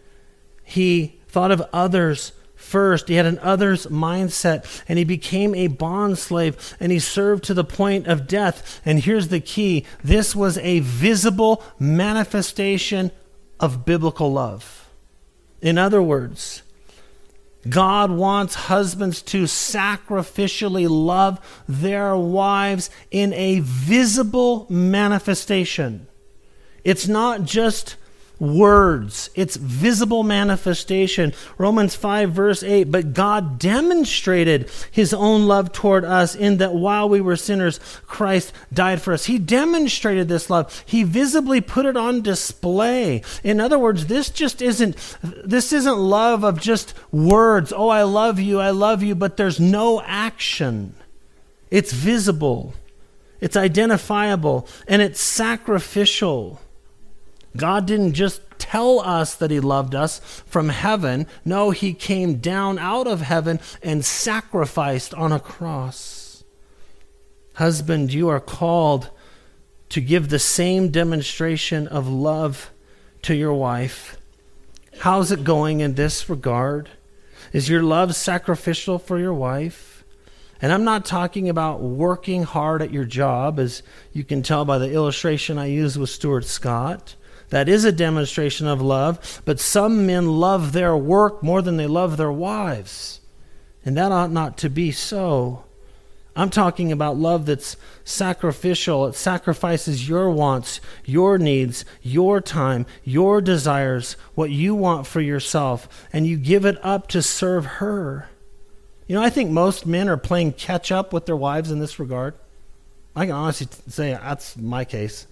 He thought of others first. He had an others mindset, and he became a bondslave, and he served to the point of death. And here's the key. This was a visible manifestation of biblical love. In other words, God wants husbands to sacrificially love their wives in a visible manifestation. It's not just words, it's visible manifestation. Romans 5 verse 8, but God demonstrated his own love toward us in that while we were sinners, Christ died for us. He demonstrated this love. He visibly put it on display. In other words, this isn't love of just words. Oh, I love you, but there's no action. It's visible, it's identifiable, and it's sacrificial. God didn't just tell us that he loved us from heaven. No, he came down out of heaven and sacrificed on a cross. Husband, you are called to give the same demonstration of love to your wife. How's it going in this regard? Is your love sacrificial for your wife? And I'm not talking about working hard at your job, as you can tell by the illustration I used with Stuart Scott. That is a demonstration of love, but some men love their work more than they love their wives. And that ought not to be so. I'm talking about love that's sacrificial. It sacrifices your wants, your needs, your time, your desires, what you want for yourself, and you give it up to serve her. You know, I think most men are playing catch up with their wives in this regard. I can honestly say that's my case.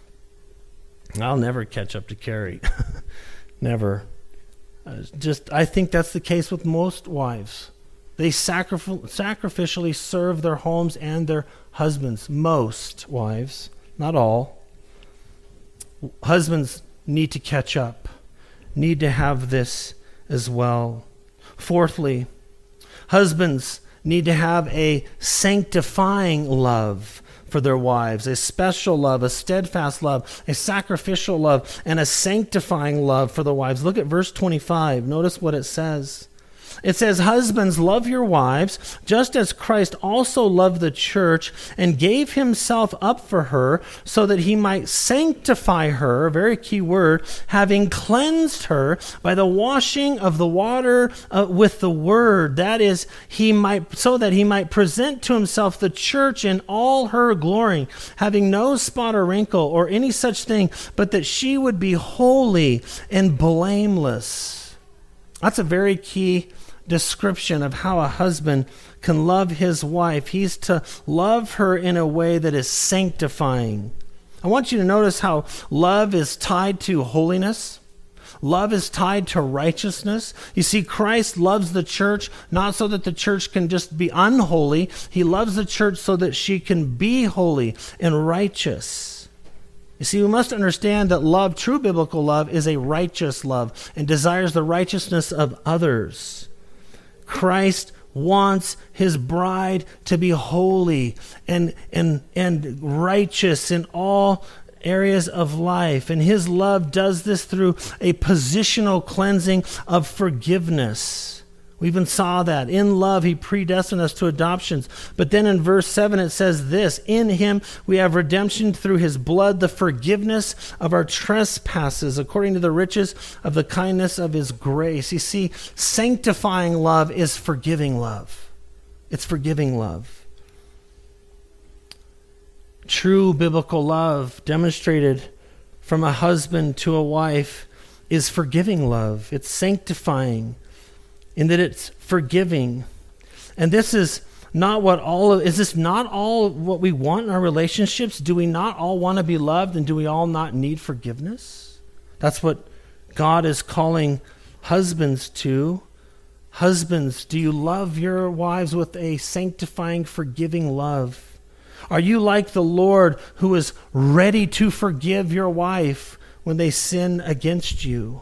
I'll never catch up to Carrie. Never. I think that's the case with most wives. They sacrificially serve their homes and their husbands. Most wives, not all. Husbands need to catch up, need to have this as well. Fourthly, husbands need to have a sanctifying love for their wives, a special love, a steadfast love, a sacrificial love, and a sanctifying love for the wives. Look at verse 25. Notice what it says. It says, husbands, love your wives, just as Christ also loved the church and gave himself up for her, so that he might sanctify her, a very key word, having cleansed her by the washing of the water with the word. That is, so that he might present to himself the church in all her glory, having no spot or wrinkle or any such thing, but that she would be holy and blameless. That's a very key description of how a husband can love his wife. He's to love her in a way that is sanctifying. I want you to notice how love is tied to holiness. Love is tied to righteousness. You see, Christ loves the church not so that the church can just be unholy. He loves the church so that she can be holy and righteous. You see, we must understand that love, true biblical love, is a righteous love and desires the righteousness of others. Christ wants his bride to be holy and righteous in all areas of life. And his love does this through a positional cleansing of forgiveness. We even saw that. In love, he predestined us to adoptions. But then in verse 7, it says this: in him we have redemption through his blood, the forgiveness of our trespasses, according to the riches of the kindness of his grace. You see, sanctifying love is forgiving love. It's forgiving love. True biblical love demonstrated from a husband to a wife is forgiving love. It's sanctifying, in that it's forgiving. And this is not is this not all what we want in our relationships? Do we not all want to be loved, and do we all not need forgiveness? That's what God is calling husbands to. Husbands, do you love your wives with a sanctifying, forgiving love? Are you like the Lord, who is ready to forgive your wife when they sin against you?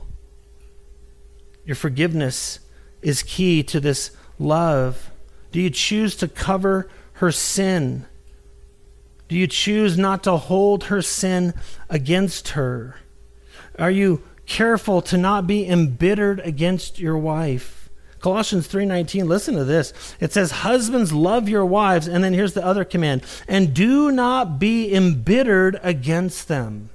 Your forgiveness is key to this love. Do you choose to cover her sin? Do you choose not to hold her sin against her? Are you careful to not be embittered against your wife? Colossians 3:19, listen to this. It says, husbands, love your wives, and then here's the other command, and do not be embittered against them.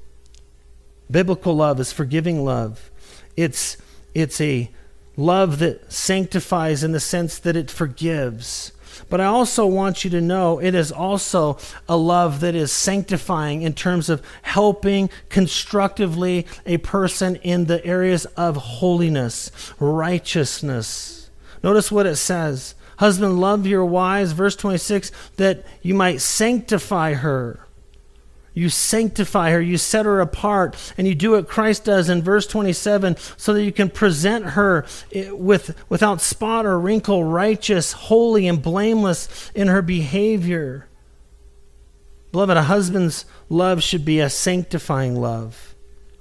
Biblical love is forgiving love. It's a love that sanctifies in the sense that it forgives. But I also want you to know it is also a love that is sanctifying in terms of helping constructively a person in the areas of holiness, righteousness. Notice what it says. Husband, love your wives, verse 26, that you might sanctify her. You sanctify her, you set her apart, and you do what Christ does in verse 27 so that you can present her without spot or wrinkle, righteous, holy, and blameless in her behavior. Beloved, a husband's love should be a sanctifying love.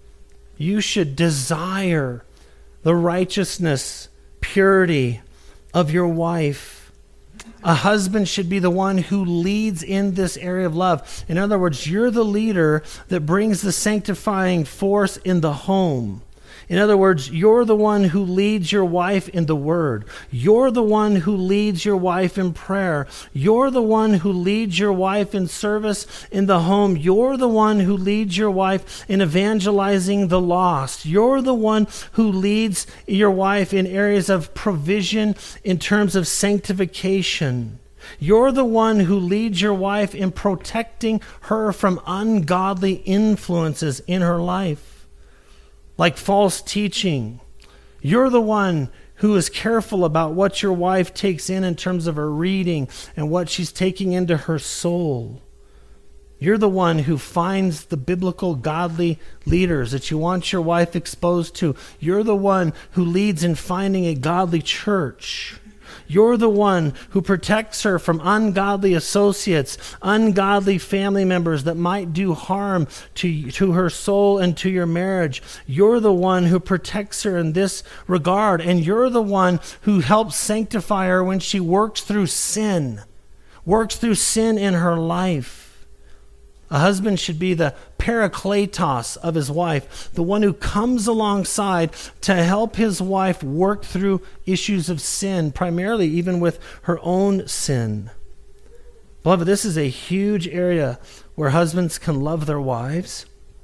You should desire the righteousness, purity of your wife. A husband should be the one who leads in this area of love. In other words, you're the leader that brings the sanctifying force in the home. In other words, you're the one who leads your wife in the word. You're the one who leads your wife in prayer. You're the one who leads your wife in service in the home. You're the one who leads your wife in evangelizing the lost. You're the one who leads your wife in areas of provision in terms of sanctification. You're the one who leads your wife in protecting her from ungodly influences in her life, like false teaching. You're the one who is careful about what your wife takes in terms of her reading and what she's taking into her soul. You're the one who finds the biblical godly leaders that you want your wife exposed to. You're the one who leads in finding a godly church. You're the one who protects her from ungodly associates, ungodly family members that might do harm to her soul and to your marriage. You're the one who protects her in this regard, and you're the one who helps sanctify her when she works through sin in her life. A husband should be the parakletos of his wife, the one who comes alongside to help his wife work through issues of sin, primarily even with her own sin. Beloved, this is a huge area where husbands can love their wives,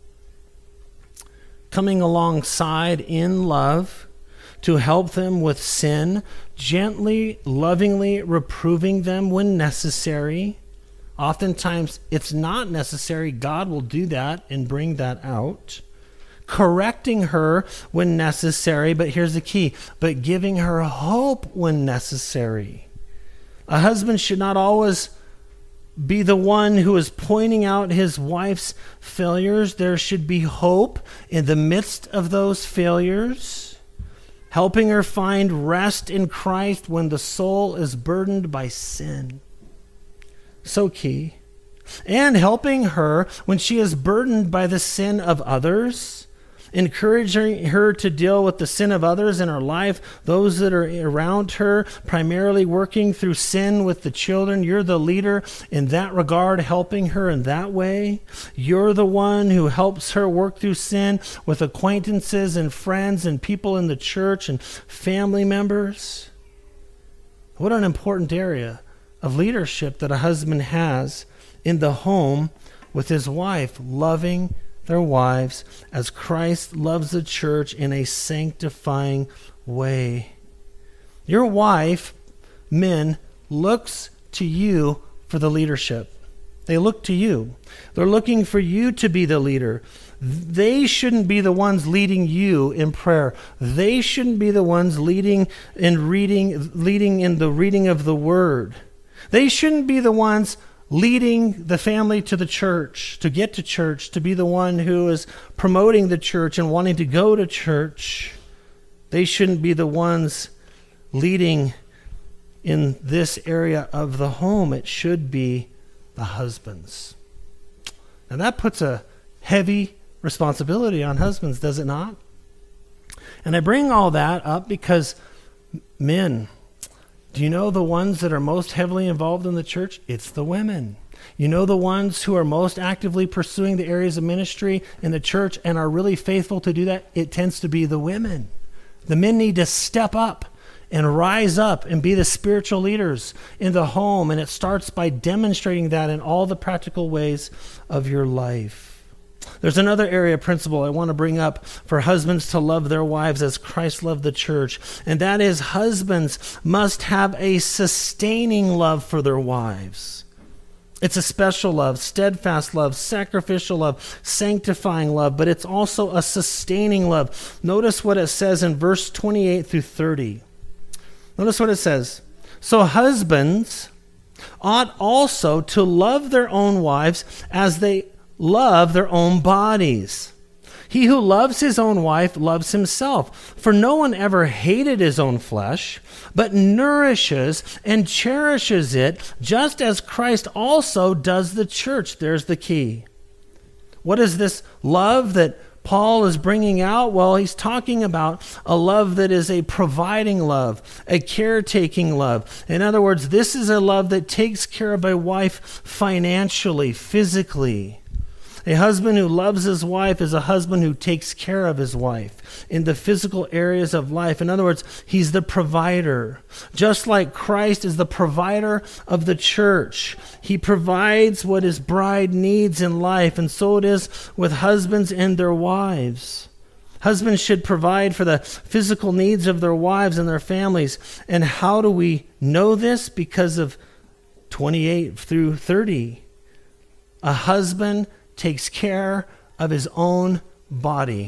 coming alongside in love to help them with sin, gently, lovingly reproving them when necessary. Oftentimes, it's not necessary. God will do that and bring that out. Correcting her when necessary, but here's the key, but giving her hope when necessary. A husband should not always be the one who is pointing out his wife's failures. There should be hope in the midst of those failures, helping her find rest in Christ when the soul is burdened by sin. So key. And helping her when she is burdened by the sin of others encouraging her to deal with the sin of others in her life, those that are around her, primarily working through sin with the children. You're the leader in that regard, helping her in that way. You're the one who helps her work through sin with acquaintances and friends and people in the church and family members. What an important area of leadership that a husband has in the home with his wife, loving their wives as Christ loves the church in a sanctifying way. Your wife, men, looks to you for the leadership. They look to you. They're looking for you to be the leader. They shouldn't be the ones leading you in prayer. They shouldn't be the ones leading in the reading of the word. They shouldn't be the ones leading the family to the church, to get to church, to be the one who is promoting the church and wanting to go to church. They shouldn't be the ones leading in this area of the home. It should be the husbands. And that puts a heavy responsibility on husbands, does it not? And I bring all that up because men, do you know the ones that are most heavily involved in the church? It's the women. You know the ones who are most actively pursuing the areas of ministry in the church and are really faithful to do that? It tends to be the women. The men need to step up and rise up and be the spiritual leaders in the home. And it starts by demonstrating that in all the practical ways of your life. There's another area principle I want to bring up for husbands to love their wives as Christ loved the church, and that is husbands must have a sustaining love for their wives. It's a special love, steadfast love, sacrificial love, sanctifying love, but it's also a sustaining love. Notice what it says in verse 28 through 30. Notice what it says. So husbands ought also to love their own wives as they love their own bodies. He who loves his own wife loves himself. For no one ever hated his own flesh, but nourishes and cherishes it, just as Christ also does the church. There's the key. What is this love that Paul is bringing out? Well, he's talking about a love that is a providing love, a caretaking love. In other words, this is a love that takes care of a wife financially, physically. A husband who loves his wife is a husband who takes care of his wife in the physical areas of life. In other words, he's the provider. Just like Christ is the provider of the church. He provides what his bride needs in life, and so it is with husbands and their wives. Husbands should provide for the physical needs of their wives and their families. And how do we know this? Because of 28 through 30. A husband takes care of his own body.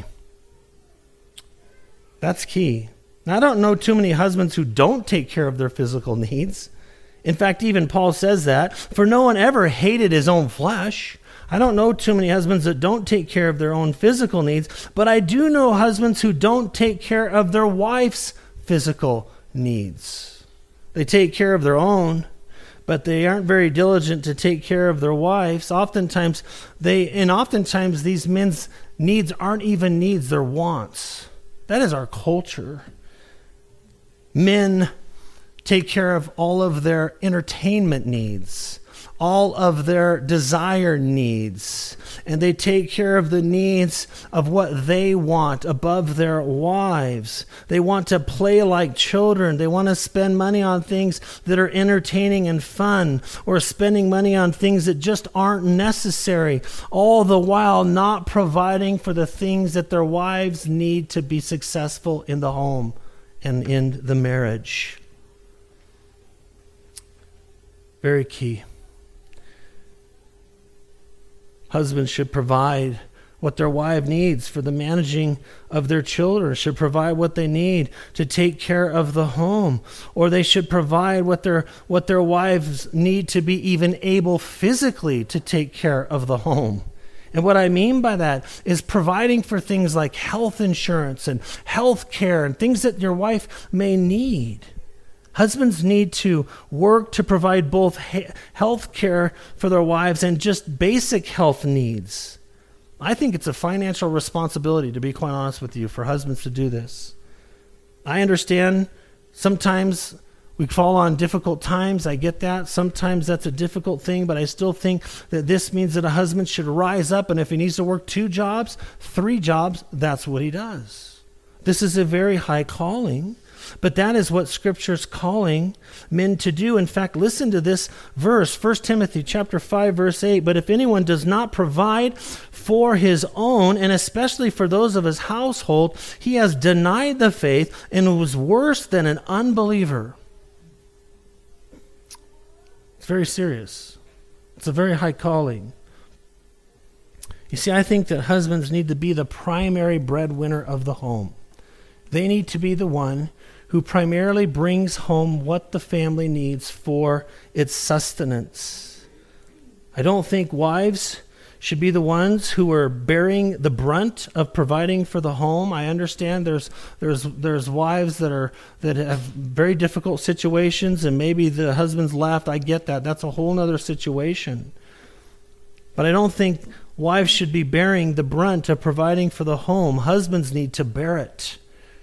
That's key. Now, I don't know too many husbands who don't take care of their physical needs. In fact, even Paul says that. For no one ever hated his own flesh. I don't know too many husbands that don't take care of their own physical needs, but I do know husbands who don't take care of their wife's physical needs. They take care of their own, but they aren't very diligent to take care of their wives. Oftentimes these men's needs aren't even needs, they're wants. That is our culture. Men take care of all of their entertainment needs, all of their desire needs, and they take care of the needs of what they want above their wives. They want to play like children. They want to spend money on things that are entertaining and fun, or spending money on things that just aren't necessary, all the while not providing for the things that their wives need to be successful in the home and in the marriage. Very key. Husbands should provide what their wife needs for the managing of their children, should provide what they need to take care of the home, or they should provide what their wives need to be even able physically to take care of the home. And what I mean by that is providing for things like health insurance and health care and things that your wife may need. Husbands need to work to provide both health care for their wives and just basic health needs. I think it's a financial responsibility, to be quite honest with you, for husbands to do this. I understand sometimes we fall on difficult times. I get that. Sometimes that's a difficult thing, but I still think that this means that a husband should rise up, and if he needs to work 2 jobs, 3 jobs, that's what he does. This is a very high calling, but that is what Scripture's calling men to do. In fact, listen to this verse, 1 Timothy chapter 5, verse 8. But if anyone does not provide for his own, and especially for those of his household, he has denied the faith and was worse than an unbeliever. It's very serious. It's a very high calling. You see, I think that husbands need to be the primary breadwinner of the home. They need to be the one who primarily brings home what the family needs for its sustenance. I don't think wives should be the ones who are bearing the brunt of providing for the home. I understand there's wives that have very difficult situations, and maybe the husband's left. I get that. That's a whole other situation. But I don't think wives should be bearing the brunt of providing for the home. Husbands need to bear it.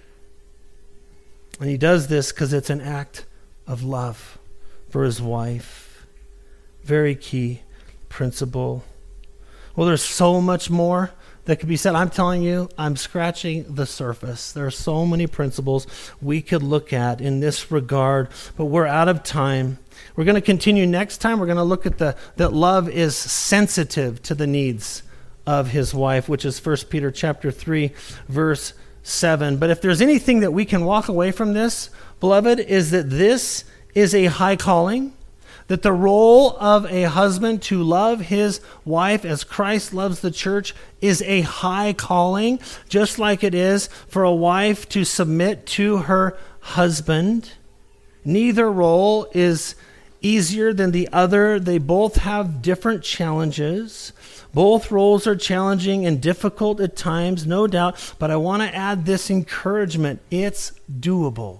And he does this because it's an act of love for his wife. Very key principle. Well, there's so much more that could be said. I'm telling you, I'm scratching the surface. There are so many principles we could look at in this regard, but we're out of time. We're going to continue next time. We're going to look at that love is sensitive to the needs of his wife, which is 1 Peter chapter 3, verse 7. But if there's anything that we can walk away from this, beloved, is that this is a high calling, that the role of a husband to love his wife as Christ loves the church is a high calling, just like it is for a wife to submit to her husband. Neither role is easier than the other. They both have different challenges. Both roles are challenging and difficult at times, no doubt, but I want to add this encouragement. It's doable.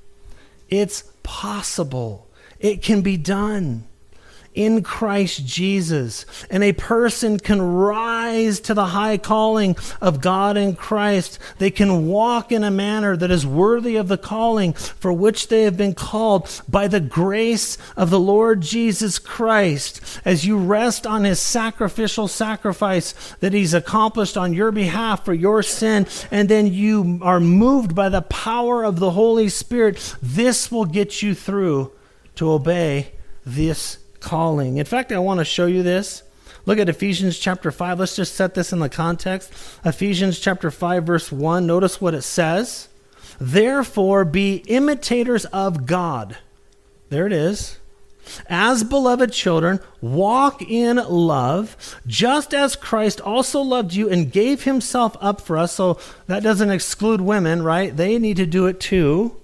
It's possible. It can be done in Christ Jesus. And a person can rise to the high calling of God in Christ. They can walk in a manner that is worthy of the calling for which they have been called by the grace of the Lord Jesus Christ. As you rest on his sacrificial sacrifice that he's accomplished on your behalf for your sin, and then you are moved by the power of the Holy Spirit, this will get you through to obey this calling. In fact, I want to show you this. Look at Ephesians chapter 5. Let's just set this in the context. Ephesians chapter 5, verse 1. Notice what it says. Therefore, be imitators of God. There it is. As beloved children, walk in love, just as Christ also loved you and gave himself up for us. So that doesn't exclude women, right? They need to do it too.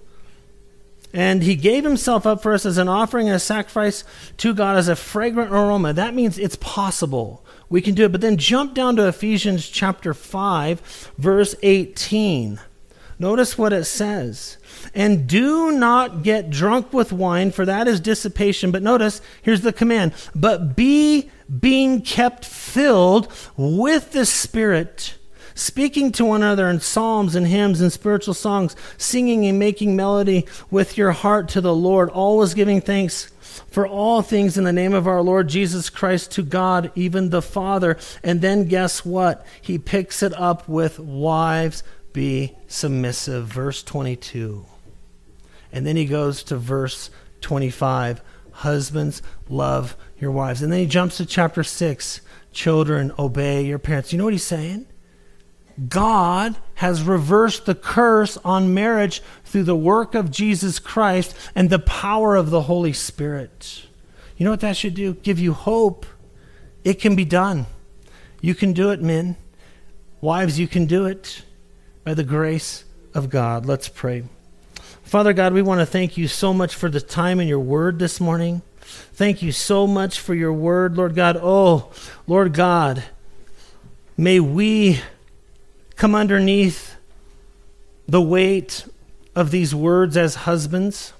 And he gave himself up for us as an offering and a sacrifice to God as a fragrant aroma. That means it's possible. We can do it. But then jump down to Ephesians chapter 5, verse 18. Notice what it says. And do not get drunk with wine, for that is dissipation. But notice, here's the command. But being kept filled with the Spirit, speaking to one another in psalms and hymns and spiritual songs, singing and making melody with your heart to the Lord, always giving thanks for all things in the name of our Lord Jesus Christ to God, even the Father. And then guess what? He picks it up with wives, be submissive, verse 22. And then he goes to verse 25. Husbands, love your wives. And then he jumps to chapter 6. Children, obey your parents. You know what he's saying? God has reversed the curse on marriage through the work of Jesus Christ and the power of the Holy Spirit. You know what that should do? Give you hope. It can be done. You can do it, men. Wives, you can do it by the grace of God. Let's pray. Father God, we want to thank you so much for the time in your word this morning. Thank you so much for your word, Lord God. Oh, Lord God, may we come underneath the weight of these words as husbands.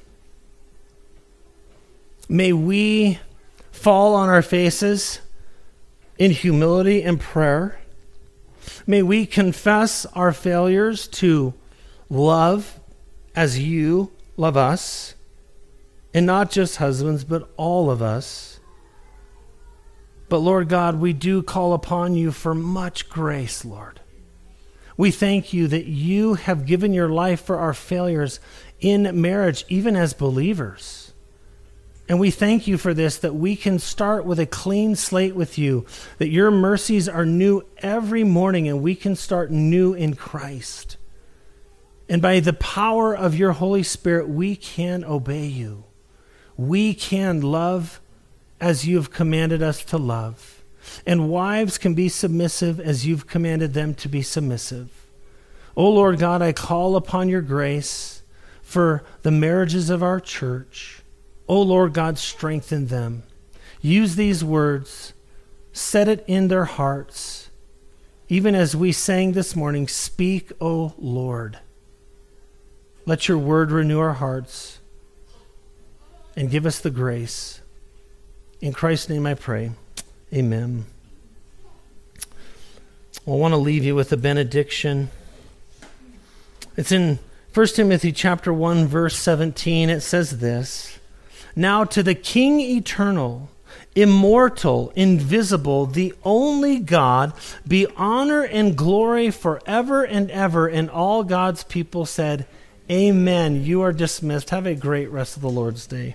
May we fall on our faces in humility and prayer. May we confess our failures to love as you love us, and not just husbands, but all of us. But Lord God, we do call upon you for much grace, Lord. We thank you that you have given your life for our failures in marriage, even as believers. And we thank you for this, that we can start with a clean slate with you, that your mercies are new every morning, and we can start new in Christ. And by the power of your Holy Spirit, we can obey you. We can love as you have commanded us to love. And wives can be submissive as you've commanded them to be submissive. Oh Lord God, I call upon your grace for the marriages of our church. Oh Lord God, strengthen them. Use these words. Set it in their hearts. Even as we sang this morning, speak, O Lord. Let your word renew our hearts and give us the grace. In Christ's name I pray. Amen. Well, I want to leave you with a benediction. It's in 1 Timothy chapter 1, verse 17. It says this: Now to the King eternal, immortal, invisible, the only God, be honor and glory forever and ever. And all God's people said, Amen. You are dismissed. Have a great rest of the Lord's Day.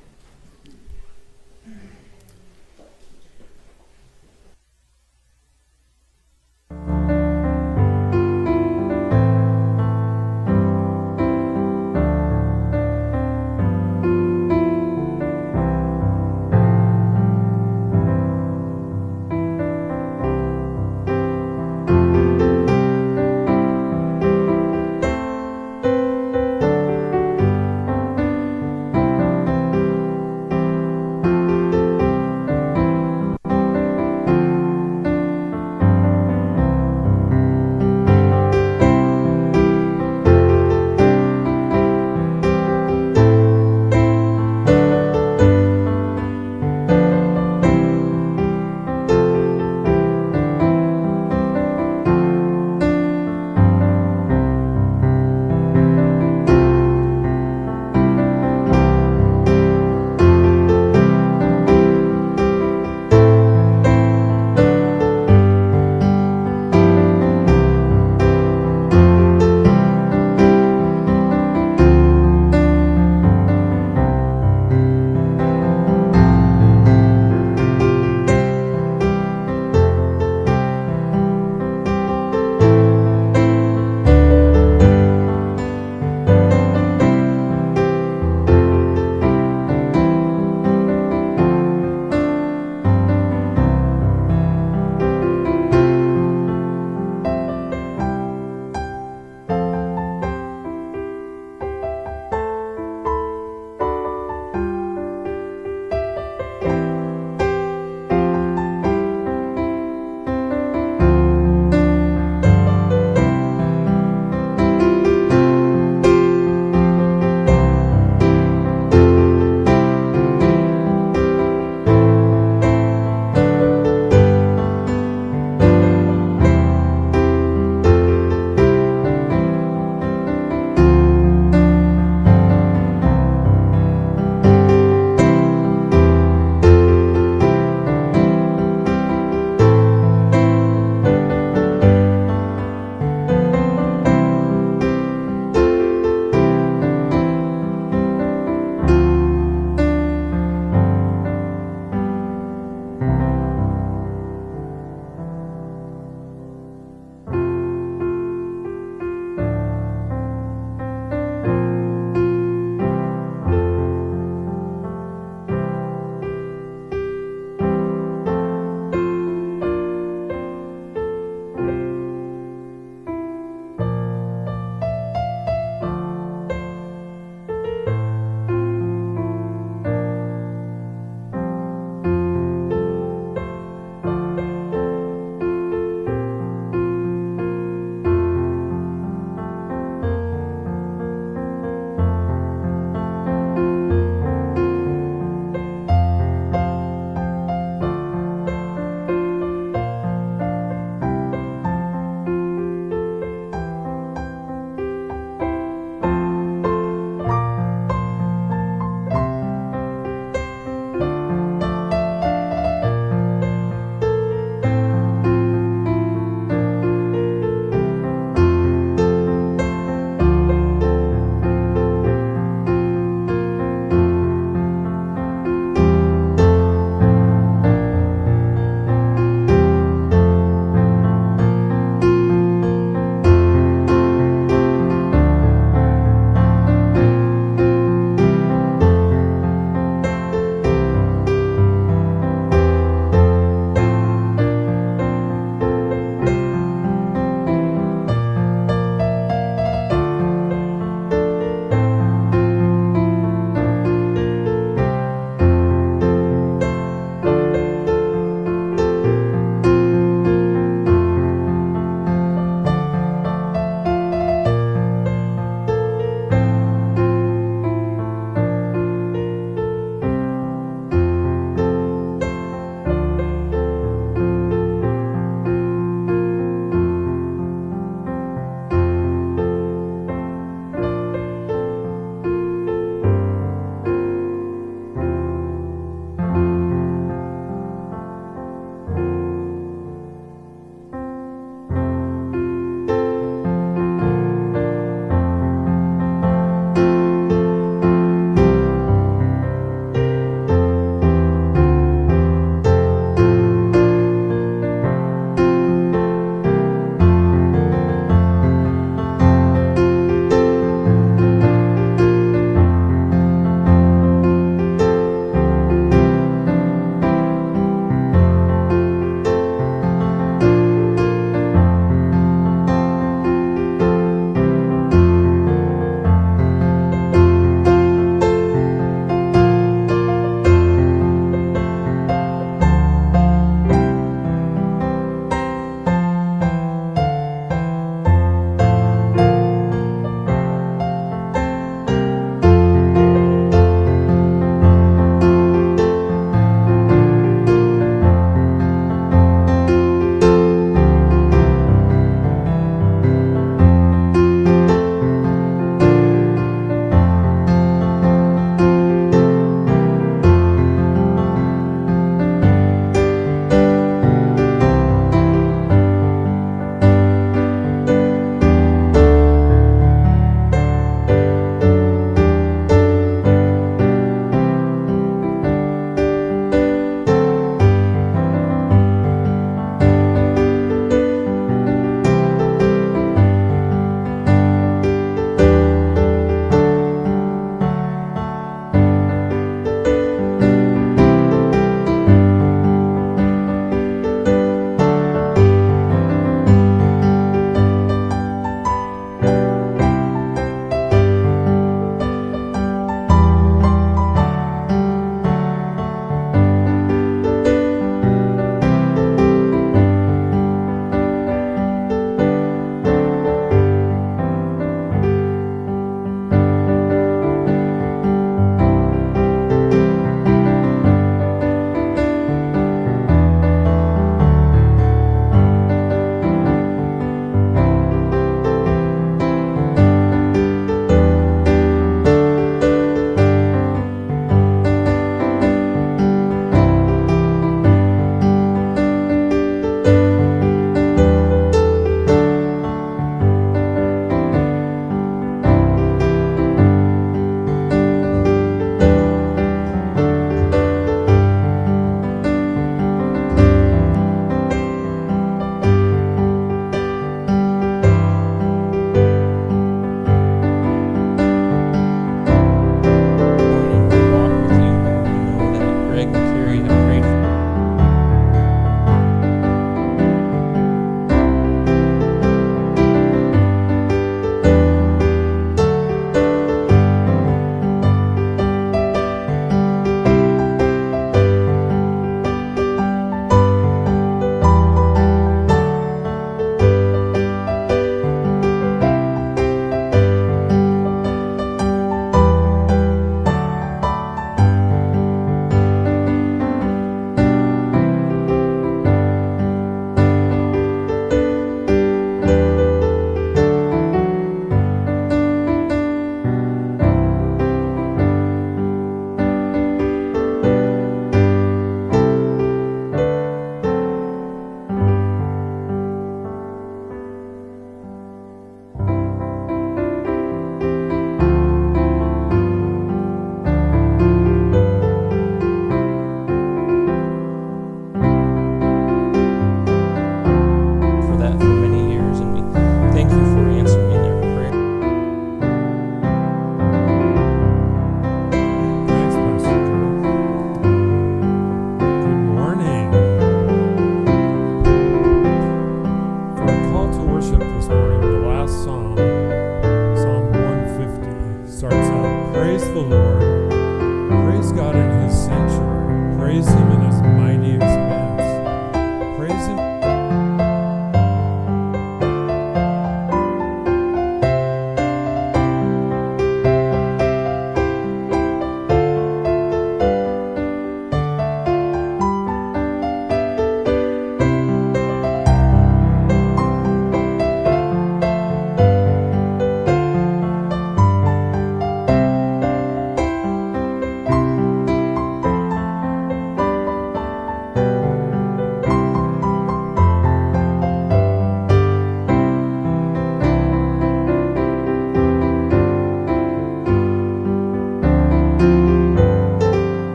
God in his sanctuary. Praise him in his